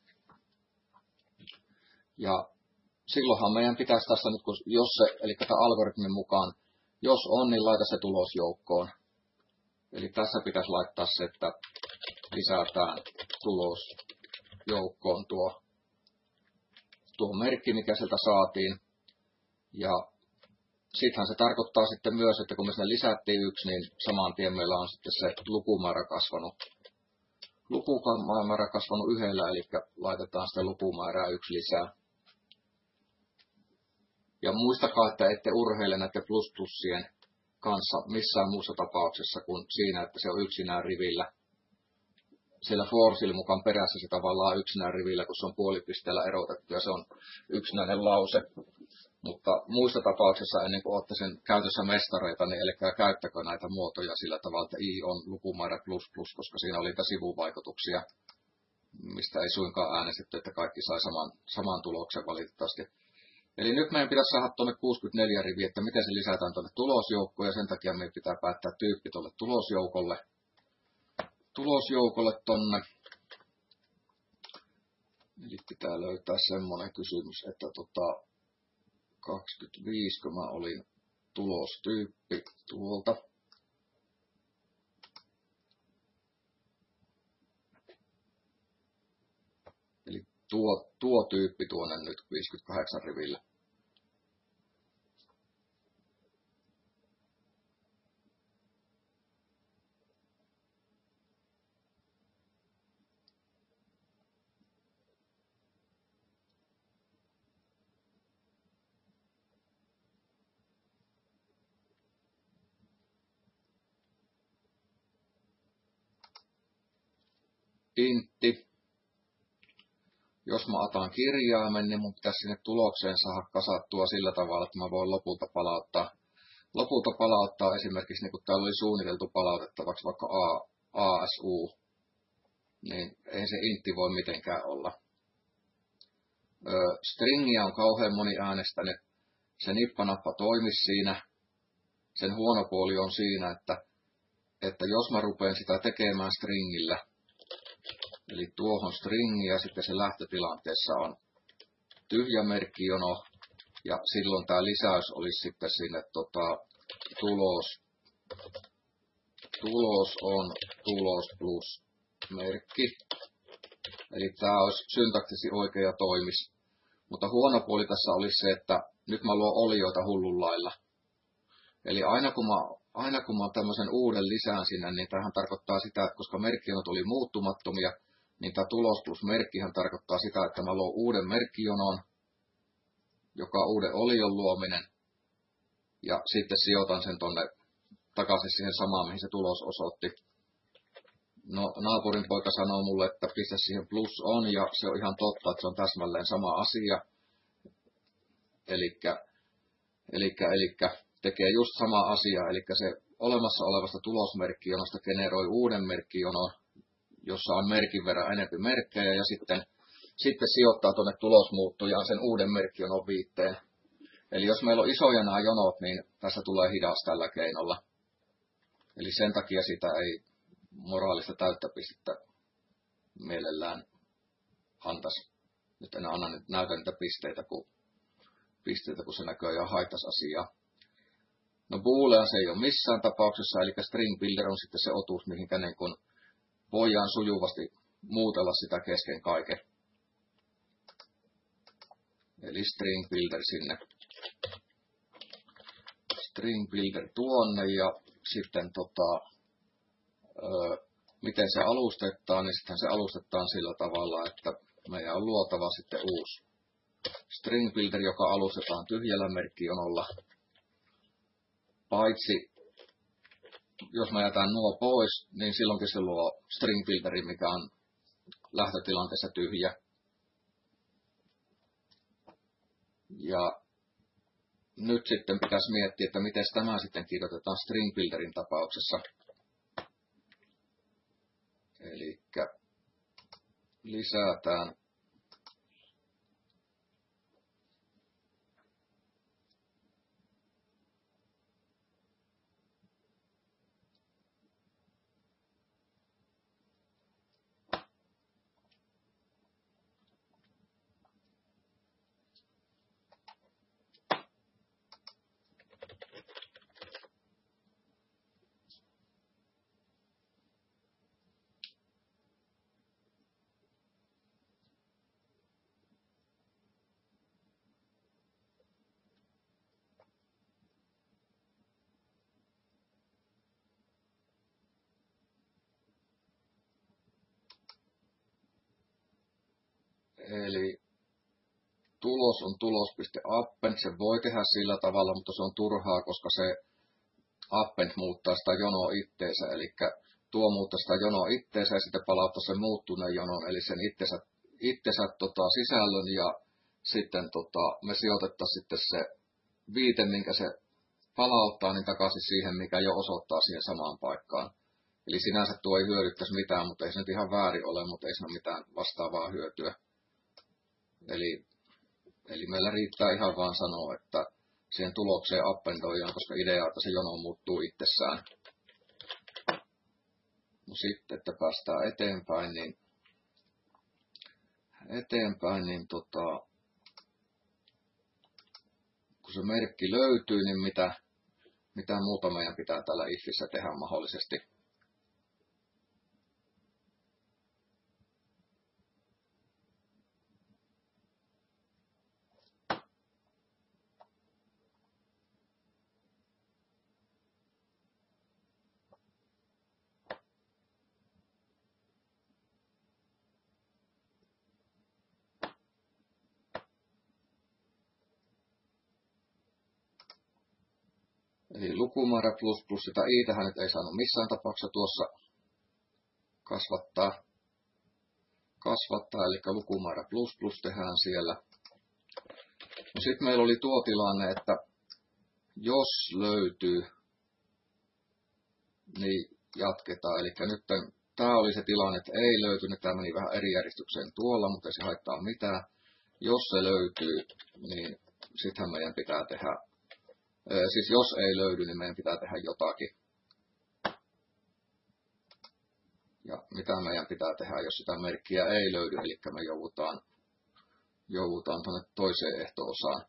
Ja silloinhan meidän pitäisi tässä nyt, kun jos se, eli tämän algoritmin mukaan, jos on, niin laita se tulosjoukkoon. Eli tässä pitäisi laittaa se, että lisätään tulosjoukkoon tuo, tuo merkki, mikä sieltä saatiin. Ja sittenhän se tarkoittaa sitten myös, että kun me sinne lisättiin yksi, niin saman tien meillä on sitten se lukumäärä kasvanut. Lukumäärä kasvanut yhdellä, eli laitetaan sitä lukumäärää yksi lisää. Ja muistakaa, että ette urheile näiden plus-plussien kanssa missään muussa tapauksessa kuin siinä, että se on yksinään rivillä. Siellä forcilla mukaan perässä se tavallaan yksinään rivillä, kun se on puolipisteellä erotettu ja se on yksinäinen lause. Mutta muissa tapauksissa, ennen kuin olette sen käytössä mestareita, niin älkää käyttäkö näitä muotoja sillä tavalla, että i on lukumäärä plus plus, koska siinä oli niitä sivuvaikutuksia, mistä ei suinkaan äänestetty, että kaikki sai saman, saman tuloksen valitettavasti. Eli nyt meidän pitäisi saada tuonne kuusikymmentäneljä riviä, että miten se lisätään tuonne tulosjoukkoon, ja sen takia meidän pitää päättää tyyppi tuolle tulosjoukolle. Tulosjoukolle tonne. Eli pitää löytää semmoinen kysymys, että tota, kaksikymmentäviisi, kun mä olin tulostyyppi tuolta. Eli tuo, tuo tyyppi tuonne nyt viisikymmentäkahdeksan rivillä. Intti. Jos mä otan kirjaimen, niin mun pitäisi sinne tulokseen saada kasattua sillä tavalla, että mä voin lopulta palauttaa, lopulta palauttaa esimerkiksi, niin kun täällä oli suunniteltu palautettavaksi vaikka A, A S U, niin ei se intti voi mitenkään olla. Ö, stringiä on kauhean moni äänestänyt. Se nippanappa toimisi siinä. Sen huono puoli on siinä, että, että jos mä rupean sitä tekemään stringillä, eli tuohon stringi ja sitten se lähtötilanteessa on tyhjä merkkijono ja silloin tämä lisäys olisi sitten sinne tota, tulos, tulos on tulos plus merkki. Eli tämä olisi syntaktisesti oikea ja toimisi. Mutta huono puoli tässä olisi se, että nyt mä luon olioita hullun lailla. Eli aina kun mä, aina kun mä tämmöisen uuden lisään sinne, niin tämähän tarkoittaa sitä, että koska merkkijonot oli muuttumattomia, niin tämä tulos plus merkkihän tarkoittaa sitä, että mä luon uuden merkkijonon, joka on uuden olion luominen, ja sitten sijoitan sen tonne takaisin siihen samaan, mihin se tulos osoitti. No, naapurin poika sanoo mulle, että pistä siihen plus on, ja se on ihan totta, että se on täsmälleen sama asia. Elikkä, elikkä, elikkä tekee just sama asia, eli se olemassa olevasta tulosmerkkijonosta generoi uuden merkkijonon, jossa on merkin verran enempi merkkejä, ja sitten, sitten sijoittaa tuonne tulosmuuttujaan sen uuden merkkijonon viitteen. Eli jos meillä on isoja nämä jonot, niin tässä tulee hidas tällä keinolla. Eli sen takia sitä ei moraalista täyttä pistettä mielellään antaisi. Nyt en anna nyt näytä niitä pisteitä, kun, pisteitä, kun se näköjään haittaisi asiaa. No boolean se ei ole missään tapauksessa, eli string builder on sitten se otus, mihinkä niin kun voidaan sujuvasti muutella sitä kesken kaiken. Eli string builder sinne. String builder tuonne ja sitten tota, öö, miten se alustetaan, niin sitten se alustetaan sillä tavalla, että meidän on luotava sitten uusi string builder, joka alustetaan tyhjällä merkkijonolla. Paitsi jos me jätään nuo pois, niin silloinkin se luo string builderi, mikä on lähtötilanteessa tyhjä. Ja nyt sitten pitäisi miettiä, että miten tämä sitten kirjoitetaan string builderin tapauksessa. Eli lisätään Eli tulos on tulos.append, se voi tehdä sillä tavalla, mutta se on turhaa, koska se append muuttaa sitä jonoa itteensä, eli tuo muuttaa sitä jonoa itteensä ja sitten palauttaa sen muuttuneen jonon, eli sen itsensä, itsensä tota, sisällön ja sitten tota, me sijoitettaisiin sitten se viite, minkä se palauttaa, niin takaisin siihen, mikä jo osoittaa siihen samaan paikkaan. Eli sinänsä tuo ei hyödyttäisi mitään, mutta ei se nyt ihan väärin ole, mutta ei se ole mitään vastaavaa hyötyä. Eli, eli meillä riittää ihan vaan sanoa, että siihen tulokseen appendoidaan, koska idea, että se jono muuttuu itsessään. No sitten, että päästään eteenpäin, niin, eteenpäin, niin tota, kun se merkki löytyy, niin mitä, mitä muuta meidän pitää täällä ifissä tehdä mahdollisesti. Eli lukumäärä plus plus sitä i tähän nyt ei saanut missään tapauksessa tuossa kasvattaa. Kasvattaa, eli lukumäärä plus plus tehdään siellä. No sitten meillä oli tuo tilanne, että jos löytyy, niin jatketaan. Eli nyt tämä oli se tilanne, että ei löytynyt. Tämä meni vähän eri järjestykseen tuolla, mutta ei se haittaa mitään. Jos se löytyy, niin sittenhän meidän pitää tehdä. Siis jos ei löydy, niin meidän pitää tehdä jotakin. Ja mitä meidän pitää tehdä, jos sitä merkkiä ei löydy, eli me joudutaan, joudutaan tuonne toiseen ehto-osaan.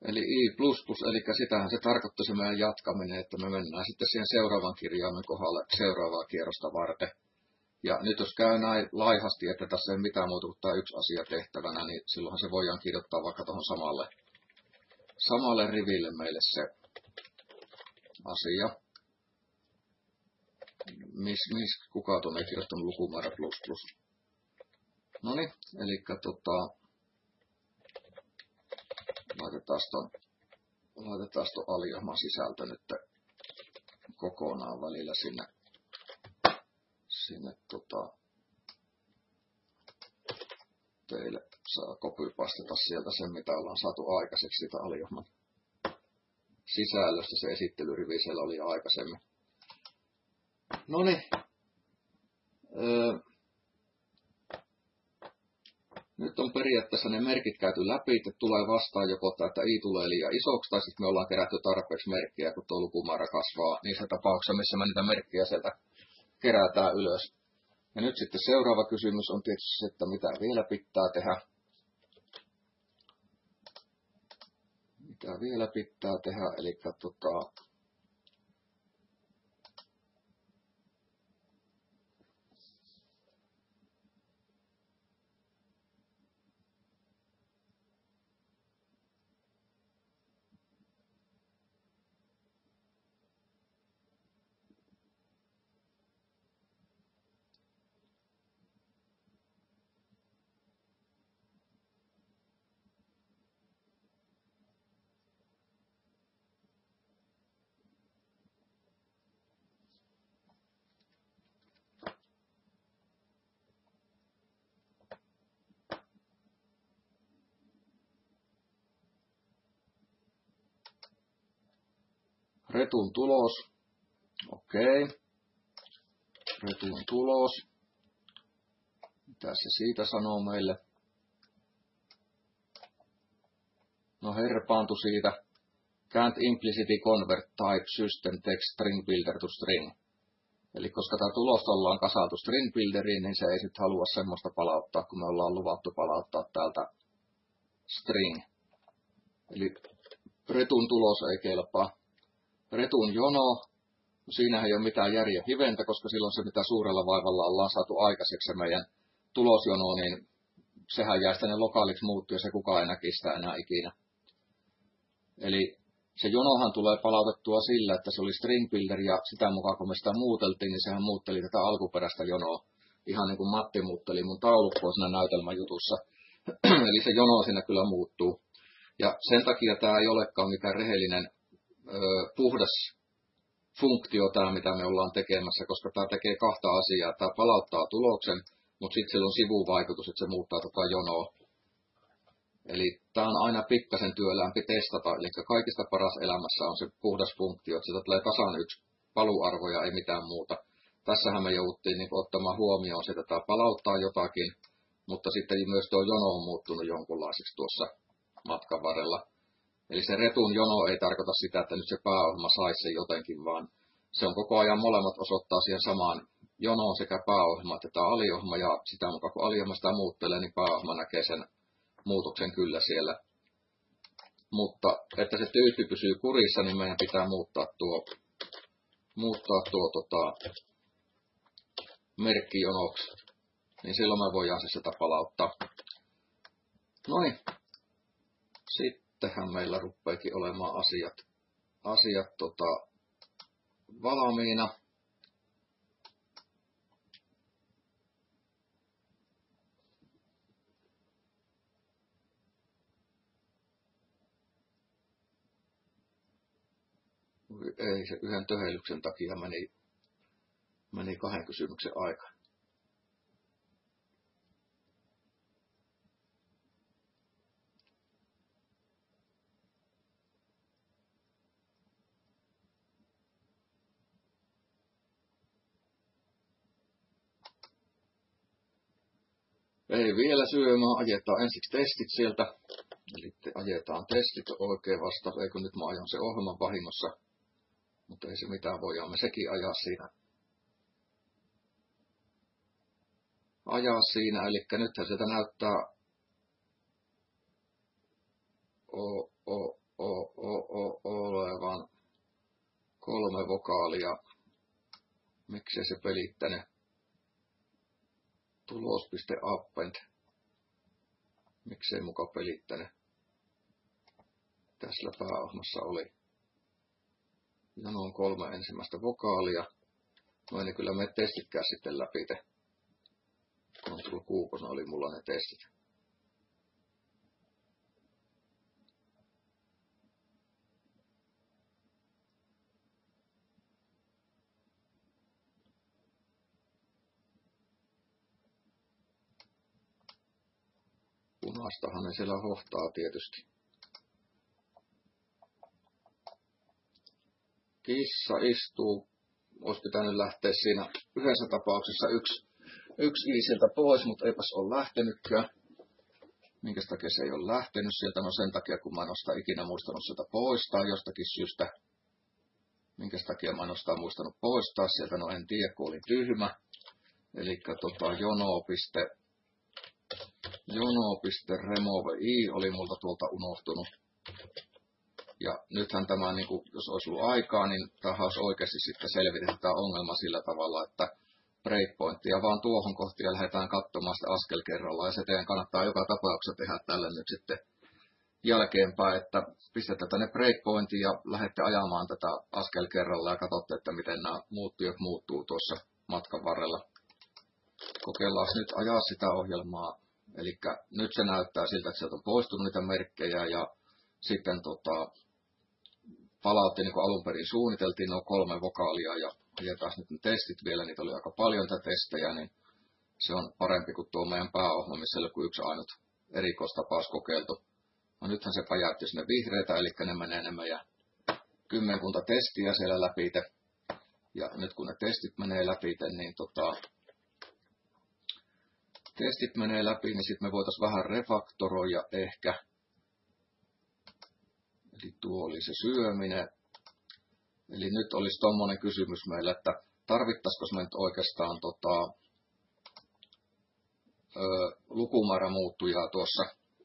eli I plus plus, eli sitähän se tarkoittaa se meidän jatkaminen, että me mennään sitten siihen seuraavan kirjaimen kohdalle seuraavaa kierrosta varten. Ja nyt jos käy näin laihasti, että tässä ei mitään muuta kuin tämä yksi asia tehtävänä, niin silloinhan se voidaan kirjoittaa vaikka tuohon samalle, samalle riville meille se asia. Mis, mis, kuka tuonne ei kirjoittanut lukumäärä plus plus. Noniin, eli tota, laitetaan tuon laitetaan tuon alijahman sisältö nyt kokonaan välillä sinne, sinne tota, teille saa copypasteta sieltä sen, mitä ollaan saatu aikaiseksi siitä alijahman sisällöstä. Se esittelyrivi siellä oli jo aikaisemmin. Noniin. Öö, Nyt on periaatteessa ne merkit käyty läpi, että tulee vastaan joko että I tulee liian isoksi, tai sitten me ollaan kerätty tarpeeksi merkkejä, kun tuo lukumäärä kasvaa niissä tapauksissa, missä me niitä merkkejä sieltä kerätään ylös. Ja nyt sitten seuraava kysymys on tietysti se, että mitä vielä pitää tehdä. Mitä vielä pitää tehdä, eli tota, retun tulos. Okei. Retun tulos. Mitä se siitä sanoo meille? No herpaantu siitä. Can't implicitly convert type system text string builder to string. Eli koska tämä tulos ollaan kasaatu string builderiin, niin se ei sitten halua semmoista palauttaa, kun me ollaan luvattu palauttaa täältä string. Eli retun tulos ei kelpaa. Retun jono, no siinähän ei ole mitään järjen hiventä, koska silloin se mitä suurella vaivalla ollaan saatu aikaiseksi se meidän tulosjono, niin sehän jää tänne lokaaliksi muuttua ja se kukaan ei näkisi sitä enää ikinä. Eli se jonohan tulee palautettua sillä, että se oli string builder ja sitä mukaan kun me sitä muuteltiin, niin sehän muutteli tätä alkuperäistä jonoa. Ihan niin kuin Matti muutteli mun taulukkoa siinä näytelmäjutussa. Eli se jono siinä kyllä muuttuu. Ja sen takia tämä ei olekaan mikään rehellinen puhdas funktio tämä, mitä me ollaan tekemässä, koska tämä tekee kahta asiaa. Tämä palauttaa tuloksen, mutta sitten sillä on sivuvaikutus, että se muuttaa tota jonoa. Eli tämä on aina pikkasen työlämpi testata, eli kaikista paras elämässä on se puhdas funktio, että sitä tulee tasan yksi paluarvo ja ei mitään muuta. Tässähän me jouduttiin niin ottamaan huomioon sitä, että tämä palauttaa jotakin, mutta sitten myös tuo jono on muuttunut jonkunlaiseksi tuossa matkan varrella. Eli se retun jono ei tarkoita sitä, että nyt se pääohjelma saisi sen jotenkin, vaan se on koko ajan molemmat osoittaa siihen samaan jonoon sekä pääohjelma että tämä aliohjelma, ja sitä mukaan kun aliohjelma sitä muuttelee, niin pääohjelma näkee sen muutoksen kyllä siellä. Mutta että se tyyppi pysyy kurissa, niin meidän pitää muuttaa tuo, muuttaa tuo tota, merkki jonoksi, niin silloin me voidaan se sitä palauttaa. Noin. Sitten. Tähän meillä ruppeekin olemaan asiat, asiat tota, valmiina. Ei, se yhden töheilyksen takia meni, meni kahden kysymyksen aika. Ei vielä syömään, ajetaan ensiksi testit sieltä. Eli ajetaan testit oikein vasta, eikö nyt mä ajan se ohjelman vahingossa. Mutta ei se mitään, voidaan me sekin ajaa siinä. Ajaa siinä, eli nythän sieltä näyttää o, o, o, o- olevan kolme vokaalia. Miksei se pelittänyt? Tulos.append. Miksei muka pelittänyt? Tässä pääohmassa oli. Jano on kolme ensimmäistä vokaalia. No ei ne kyllä me testitkään sitten läpi. Ctrl Q, oli mulla ne testit. Punaistahan ne siellä hohtaa tietysti. Kissa istuu. Olisi pitänyt lähteä siinä yhdessä tapauksessa yksi, yksi i sieltä pois, mutta eipäs ole lähtenytkään. Minkä takia se ei ole lähtenyt sieltä? No sen takia, kun mä en ole sitä ikinä muistanut sieltä poistaa jostakin syystä. Minkä takia mä en ole sitä muistanut poistaa sieltä? No en tiedä, kun oli tyhmä. Eli tota, jono. Jono.remove i oli multa tuolta unohtunut. Ja nythän tämä, niin kuin, jos olisi ollut aikaa, niin tähän olisi oikeasti sitten selvitetty tämä ongelma sillä tavalla, että breakpointtia vaan tuohon kohti ja lähdetään katsomaan sitä askel kerrallaan. Ja se teidän kannattaa joka tapauksessa tehdä tälle nyt sitten jälkeenpäin, että pistetään tänne breakpointiin ja lähdette ajamaan tätä askel kerrallaan ja katsotte, että miten nämä muuttujat muuttuu tuossa matkan varrella. Kokeillaan nyt ajaa sitä ohjelmaa. Eli nyt se näyttää siltä, että sieltä on poistunut niitä merkkejä ja sitten tota, palautti niin kuin alun perin suunniteltiin nuo kolme vokaalia ja ajetaan nyt ne testit vielä, niitä oli aika paljon tätä testejä, niin se on parempi kuin tuo meidän pääohjelma, missä oli kuin yksi ainut erikoistapaus kokeiltu. No nythän se pajatti sinne vihreitä, eli ne menee ne meidän kymmenkunta testiä siellä läpi. Ja nyt kun ne testit menee läpi, niin tota, testit menee läpi, niin sitten me voitaisiin vähän refaktoroida ehkä. Eli tuo oli se syöminen. Eli nyt olisi tommonen kysymys meillä, että tarvittaisiko me nyt oikeastaan tota, ö, lukumäärä muuttujaa tuossa.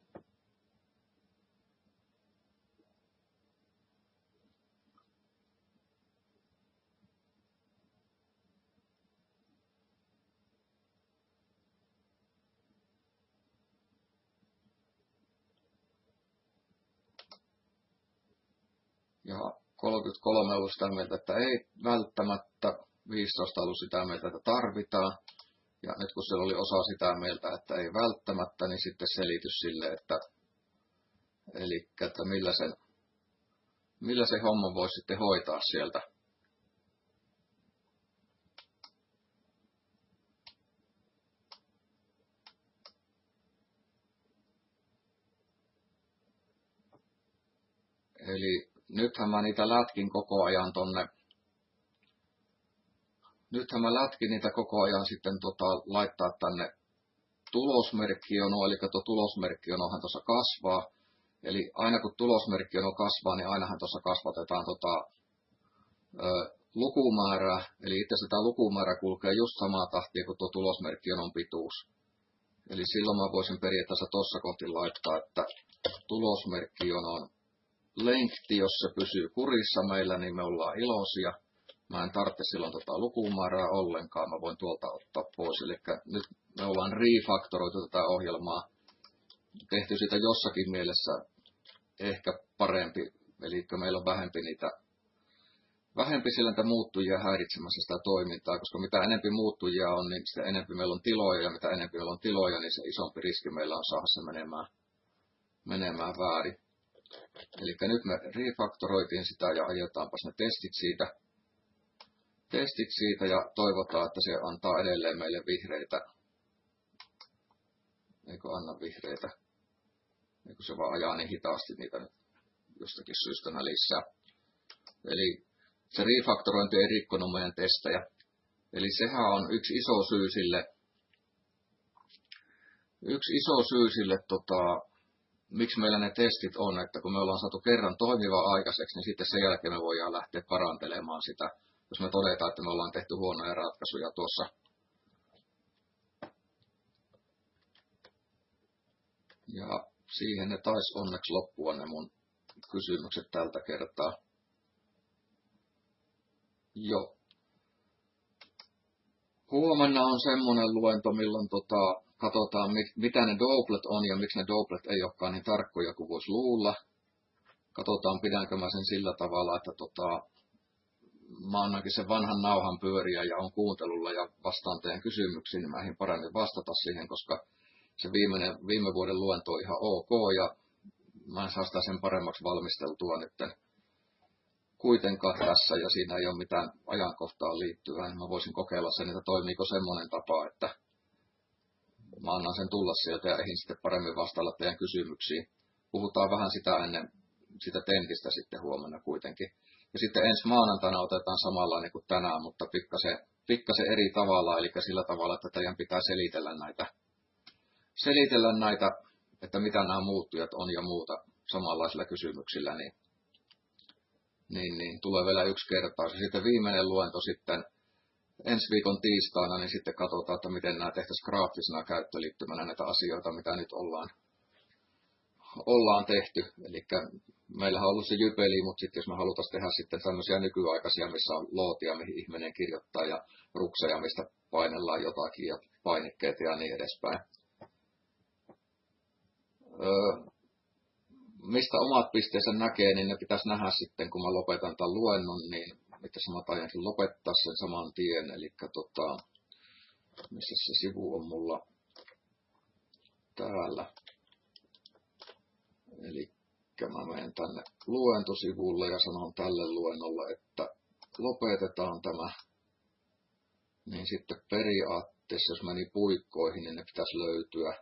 Ja kolmekymmentäkolme on ollut sitä mieltä, että ei välttämättä, viisitoista on ollut sitä mieltä, että tarvitaan. Ja nyt kun siellä oli osa sitä mieltä, että ei välttämättä, niin sitten selitys sille, että, eli, että millä, sen, millä se homma voisi sitten hoitaa sieltä. Eli nythän mä niitä lätkin koko ajan tonne, nythän mä lätkin niitä koko ajan sitten tota, laittaa tänne tulosmerkkiono, eli tuo tulosmerkkionohan tuossa kasvaa. Eli aina kun tulosmerkkiono kasvaa, niin ainahan tuossa kasvatetaan tota, ö, lukumäärää. Eli itse asiassa tämä lukumäärä kulkee just samaa tahtia kuin tuo tulosmerkkionon pituus. Eli silloin mä voisin periaatteessa tuossa kohti laittaa, että tulosmerkkionon lengthi, jos se pysyy kurissa meillä, niin me ollaan iloisia. Mä en tarvitse silloin tota lukumäärää ollenkaan, mä voin tuolta ottaa pois. Eli nyt me ollaan refaktoroitu tätä ohjelmaa, tehty sitä jossakin mielessä ehkä parempi, eli meillä on vähempi niitä, vähempi sillä niitä muuttujia häiritsemässä sitä toimintaa, koska mitä enempi muuttujia on, niin sitä enempi meillä on tiloja, ja mitä enempi meillä on tiloja, niin se isompi riski meillä on saada se menemään, menemään väärin. Eli nyt me refaktoroitiin sitä ja ajetaanpas ne testit siitä, testit siitä ja toivotaan, että se antaa edelleen meille vihreitä. Eikö anna vihreitä? Eikö se vaan ajaa niin hitaasti niitä jostakin syystä lisää. Eli se refaktorointi ei rikkonut meidän testejä. Eli sehän on yksi iso syy sille, yksi iso syy sille tota, miksi meillä ne testit on, että kun me ollaan saatu kerran toimiva aikaiseksi, niin sitten sen jälkeen me voidaan lähteä parantelemaan sitä, jos me todetaan, että me ollaan tehty huonoja ratkaisuja tuossa. Ja siihen ne taisi onneksi loppua ne mun kysymykset tältä kertaa. Joo. Huomenna on semmoinen luento, milloin tota, katsotaan, mit, mitä ne doublet on ja miksi ne doublet ei olekaan niin tarkkoja kuin voisi luulla. Katsotaan, pidänkö mä sen sillä tavalla, että tota, mä annankin sen vanhan nauhan pyöriä ja on kuuntelulla ja vastaan teidän kysymyksiin, niin mä ehdin paremmin vastata siihen, koska se viimeinen, viime vuoden luento on ihan ok ja mä en saa sitä sen paremmaksi valmisteltua nyt kuitenkaan tässä ja siinä ei ole mitään ajankohtaan liittyvää, niin mä voisin kokeilla sen, että toimiiko semmoinen tapa, että mä annan sen tulla sieltä ja ehdin sitten paremmin vastailla teidän kysymyksiin. Puhutaan vähän sitä ennen sitä tentistä sitten huomenna kuitenkin. Ja sitten ensi maanantaina otetaan samanlainen kuin tänään, mutta pikkasen, pikkasen eri tavalla, eli sillä tavalla, että teidän pitää selitellä näitä, selitellä näitä, että mitä nämä muuttujat on ja muuta samanlaisilla kysymyksillä, niin, niin, niin tulee vielä yksi kertaus. Ja sitten viimeinen luento sitten ensi viikon tiistaina, niin sitten katsotaan, että miten nämä tehtäisiin graafisena käyttöliittymänä näitä asioita, mitä nyt ollaan, ollaan tehty. Eli meillähän on ollut se jypeli, mutta sitten jos me halutaan tehdä sitten tämmöisiä nykyaikaisia, missä on lootia, mihin ihminen kirjoittaa, ja rukseja, mistä painellaan jotakin, ja painikkeet ja niin edespäin. Öö, mistä omat pisteensä näkee, niin ne pitäisi nähdä sitten, kun mä lopetan tämän luennon, niin mitä mä taidankin lopettaa sen saman tien. Eli tota, missä se sivu on mulla täällä. Eli mä menen tänne luentosivulle ja sanon tälle luennolle, että lopetetaan tämä. Niin sitten periaatteessa, jos meni puikkoihin, niin ne pitäisi löytyä.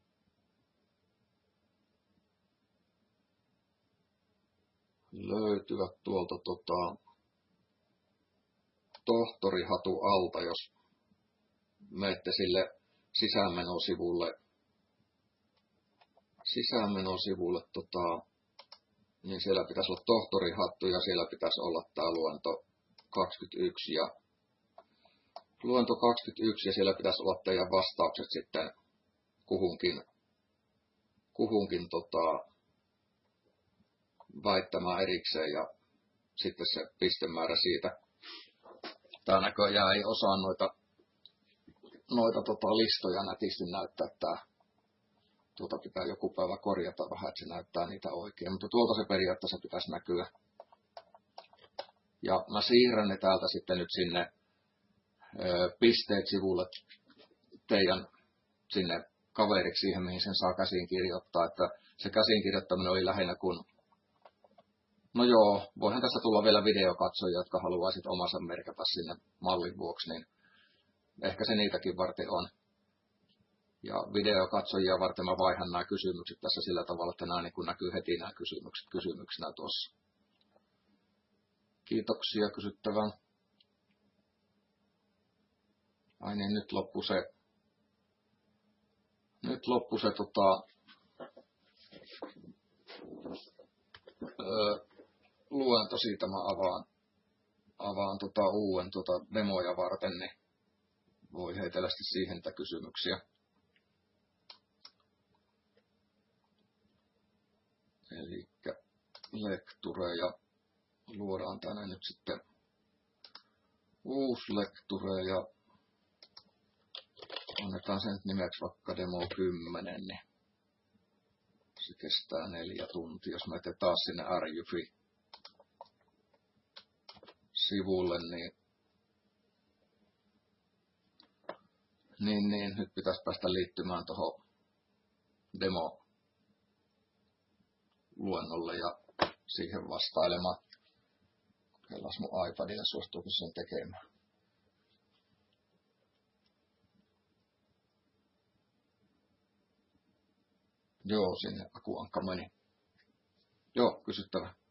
Löytyvät tuolta tota, tohtorihatu alta, jos menette sille sisäänmenosivulle, sisäänmenosivulle tota, niin siellä pitäisi olla tohtorihattu ja siellä pitäisi olla tämä luento kaksikymmentäyksi ja luento kaksikymmentäyksi ja siellä pitäisi olla teidän vastaukset sitten kuhunkin, kuhunkin tota, väittämään erikseen ja sitten se pistemäärä siitä. Tää näköjään ei osaa noita, noita tota listoja nätisti näyttää, että tuota pitää joku päivä korjata vähän, että se näyttää niitä oikein, mutta tuolta se periaatteessa pitäisi näkyä. Ja mä siirrän ne täältä sitten nyt sinne ö, pisteet sivulle teidän sinne kaveriksi siihen, mihin sen saa käsin kirjoittaa, että se käsin kirjoittaminen oli lähinnä kun no joo, voihan tässä tulla vielä videokatsojia, jotka haluaisit omansa merkata sinne mallin vuoksi, niin ehkä se niitäkin varten on. Ja videokatsojia varten mä vaihan nämä kysymykset tässä sillä tavalla, että nämä niin näkyy heti nämä kysymykset kysymyksenä tuossa. Kiitoksia kysyttävän. Ai niin, nyt loppu se, nyt loppu se tota, öö, luento siitä mä avaan, avaan tota uuden tota demoja varten, niin voi heitellä siihen niitä kysymyksiä. Eli lekture ja luodaan tänne nyt sitten uusi lekture ja annetaan sen nimeksi vaikka demo kymmenen, niin se kestää neljä tuntia. Jos mä eten taas sinne arjyfi sivulle, niin, niin, niin nyt pitäisi päästä liittymään tuohon demo luennolle ja siihen vastailemaan. Kokeillaan mun iPadilla, suostuuko sen tekemään. Joo, sinne akuankka meni. Joo, kysyttävä.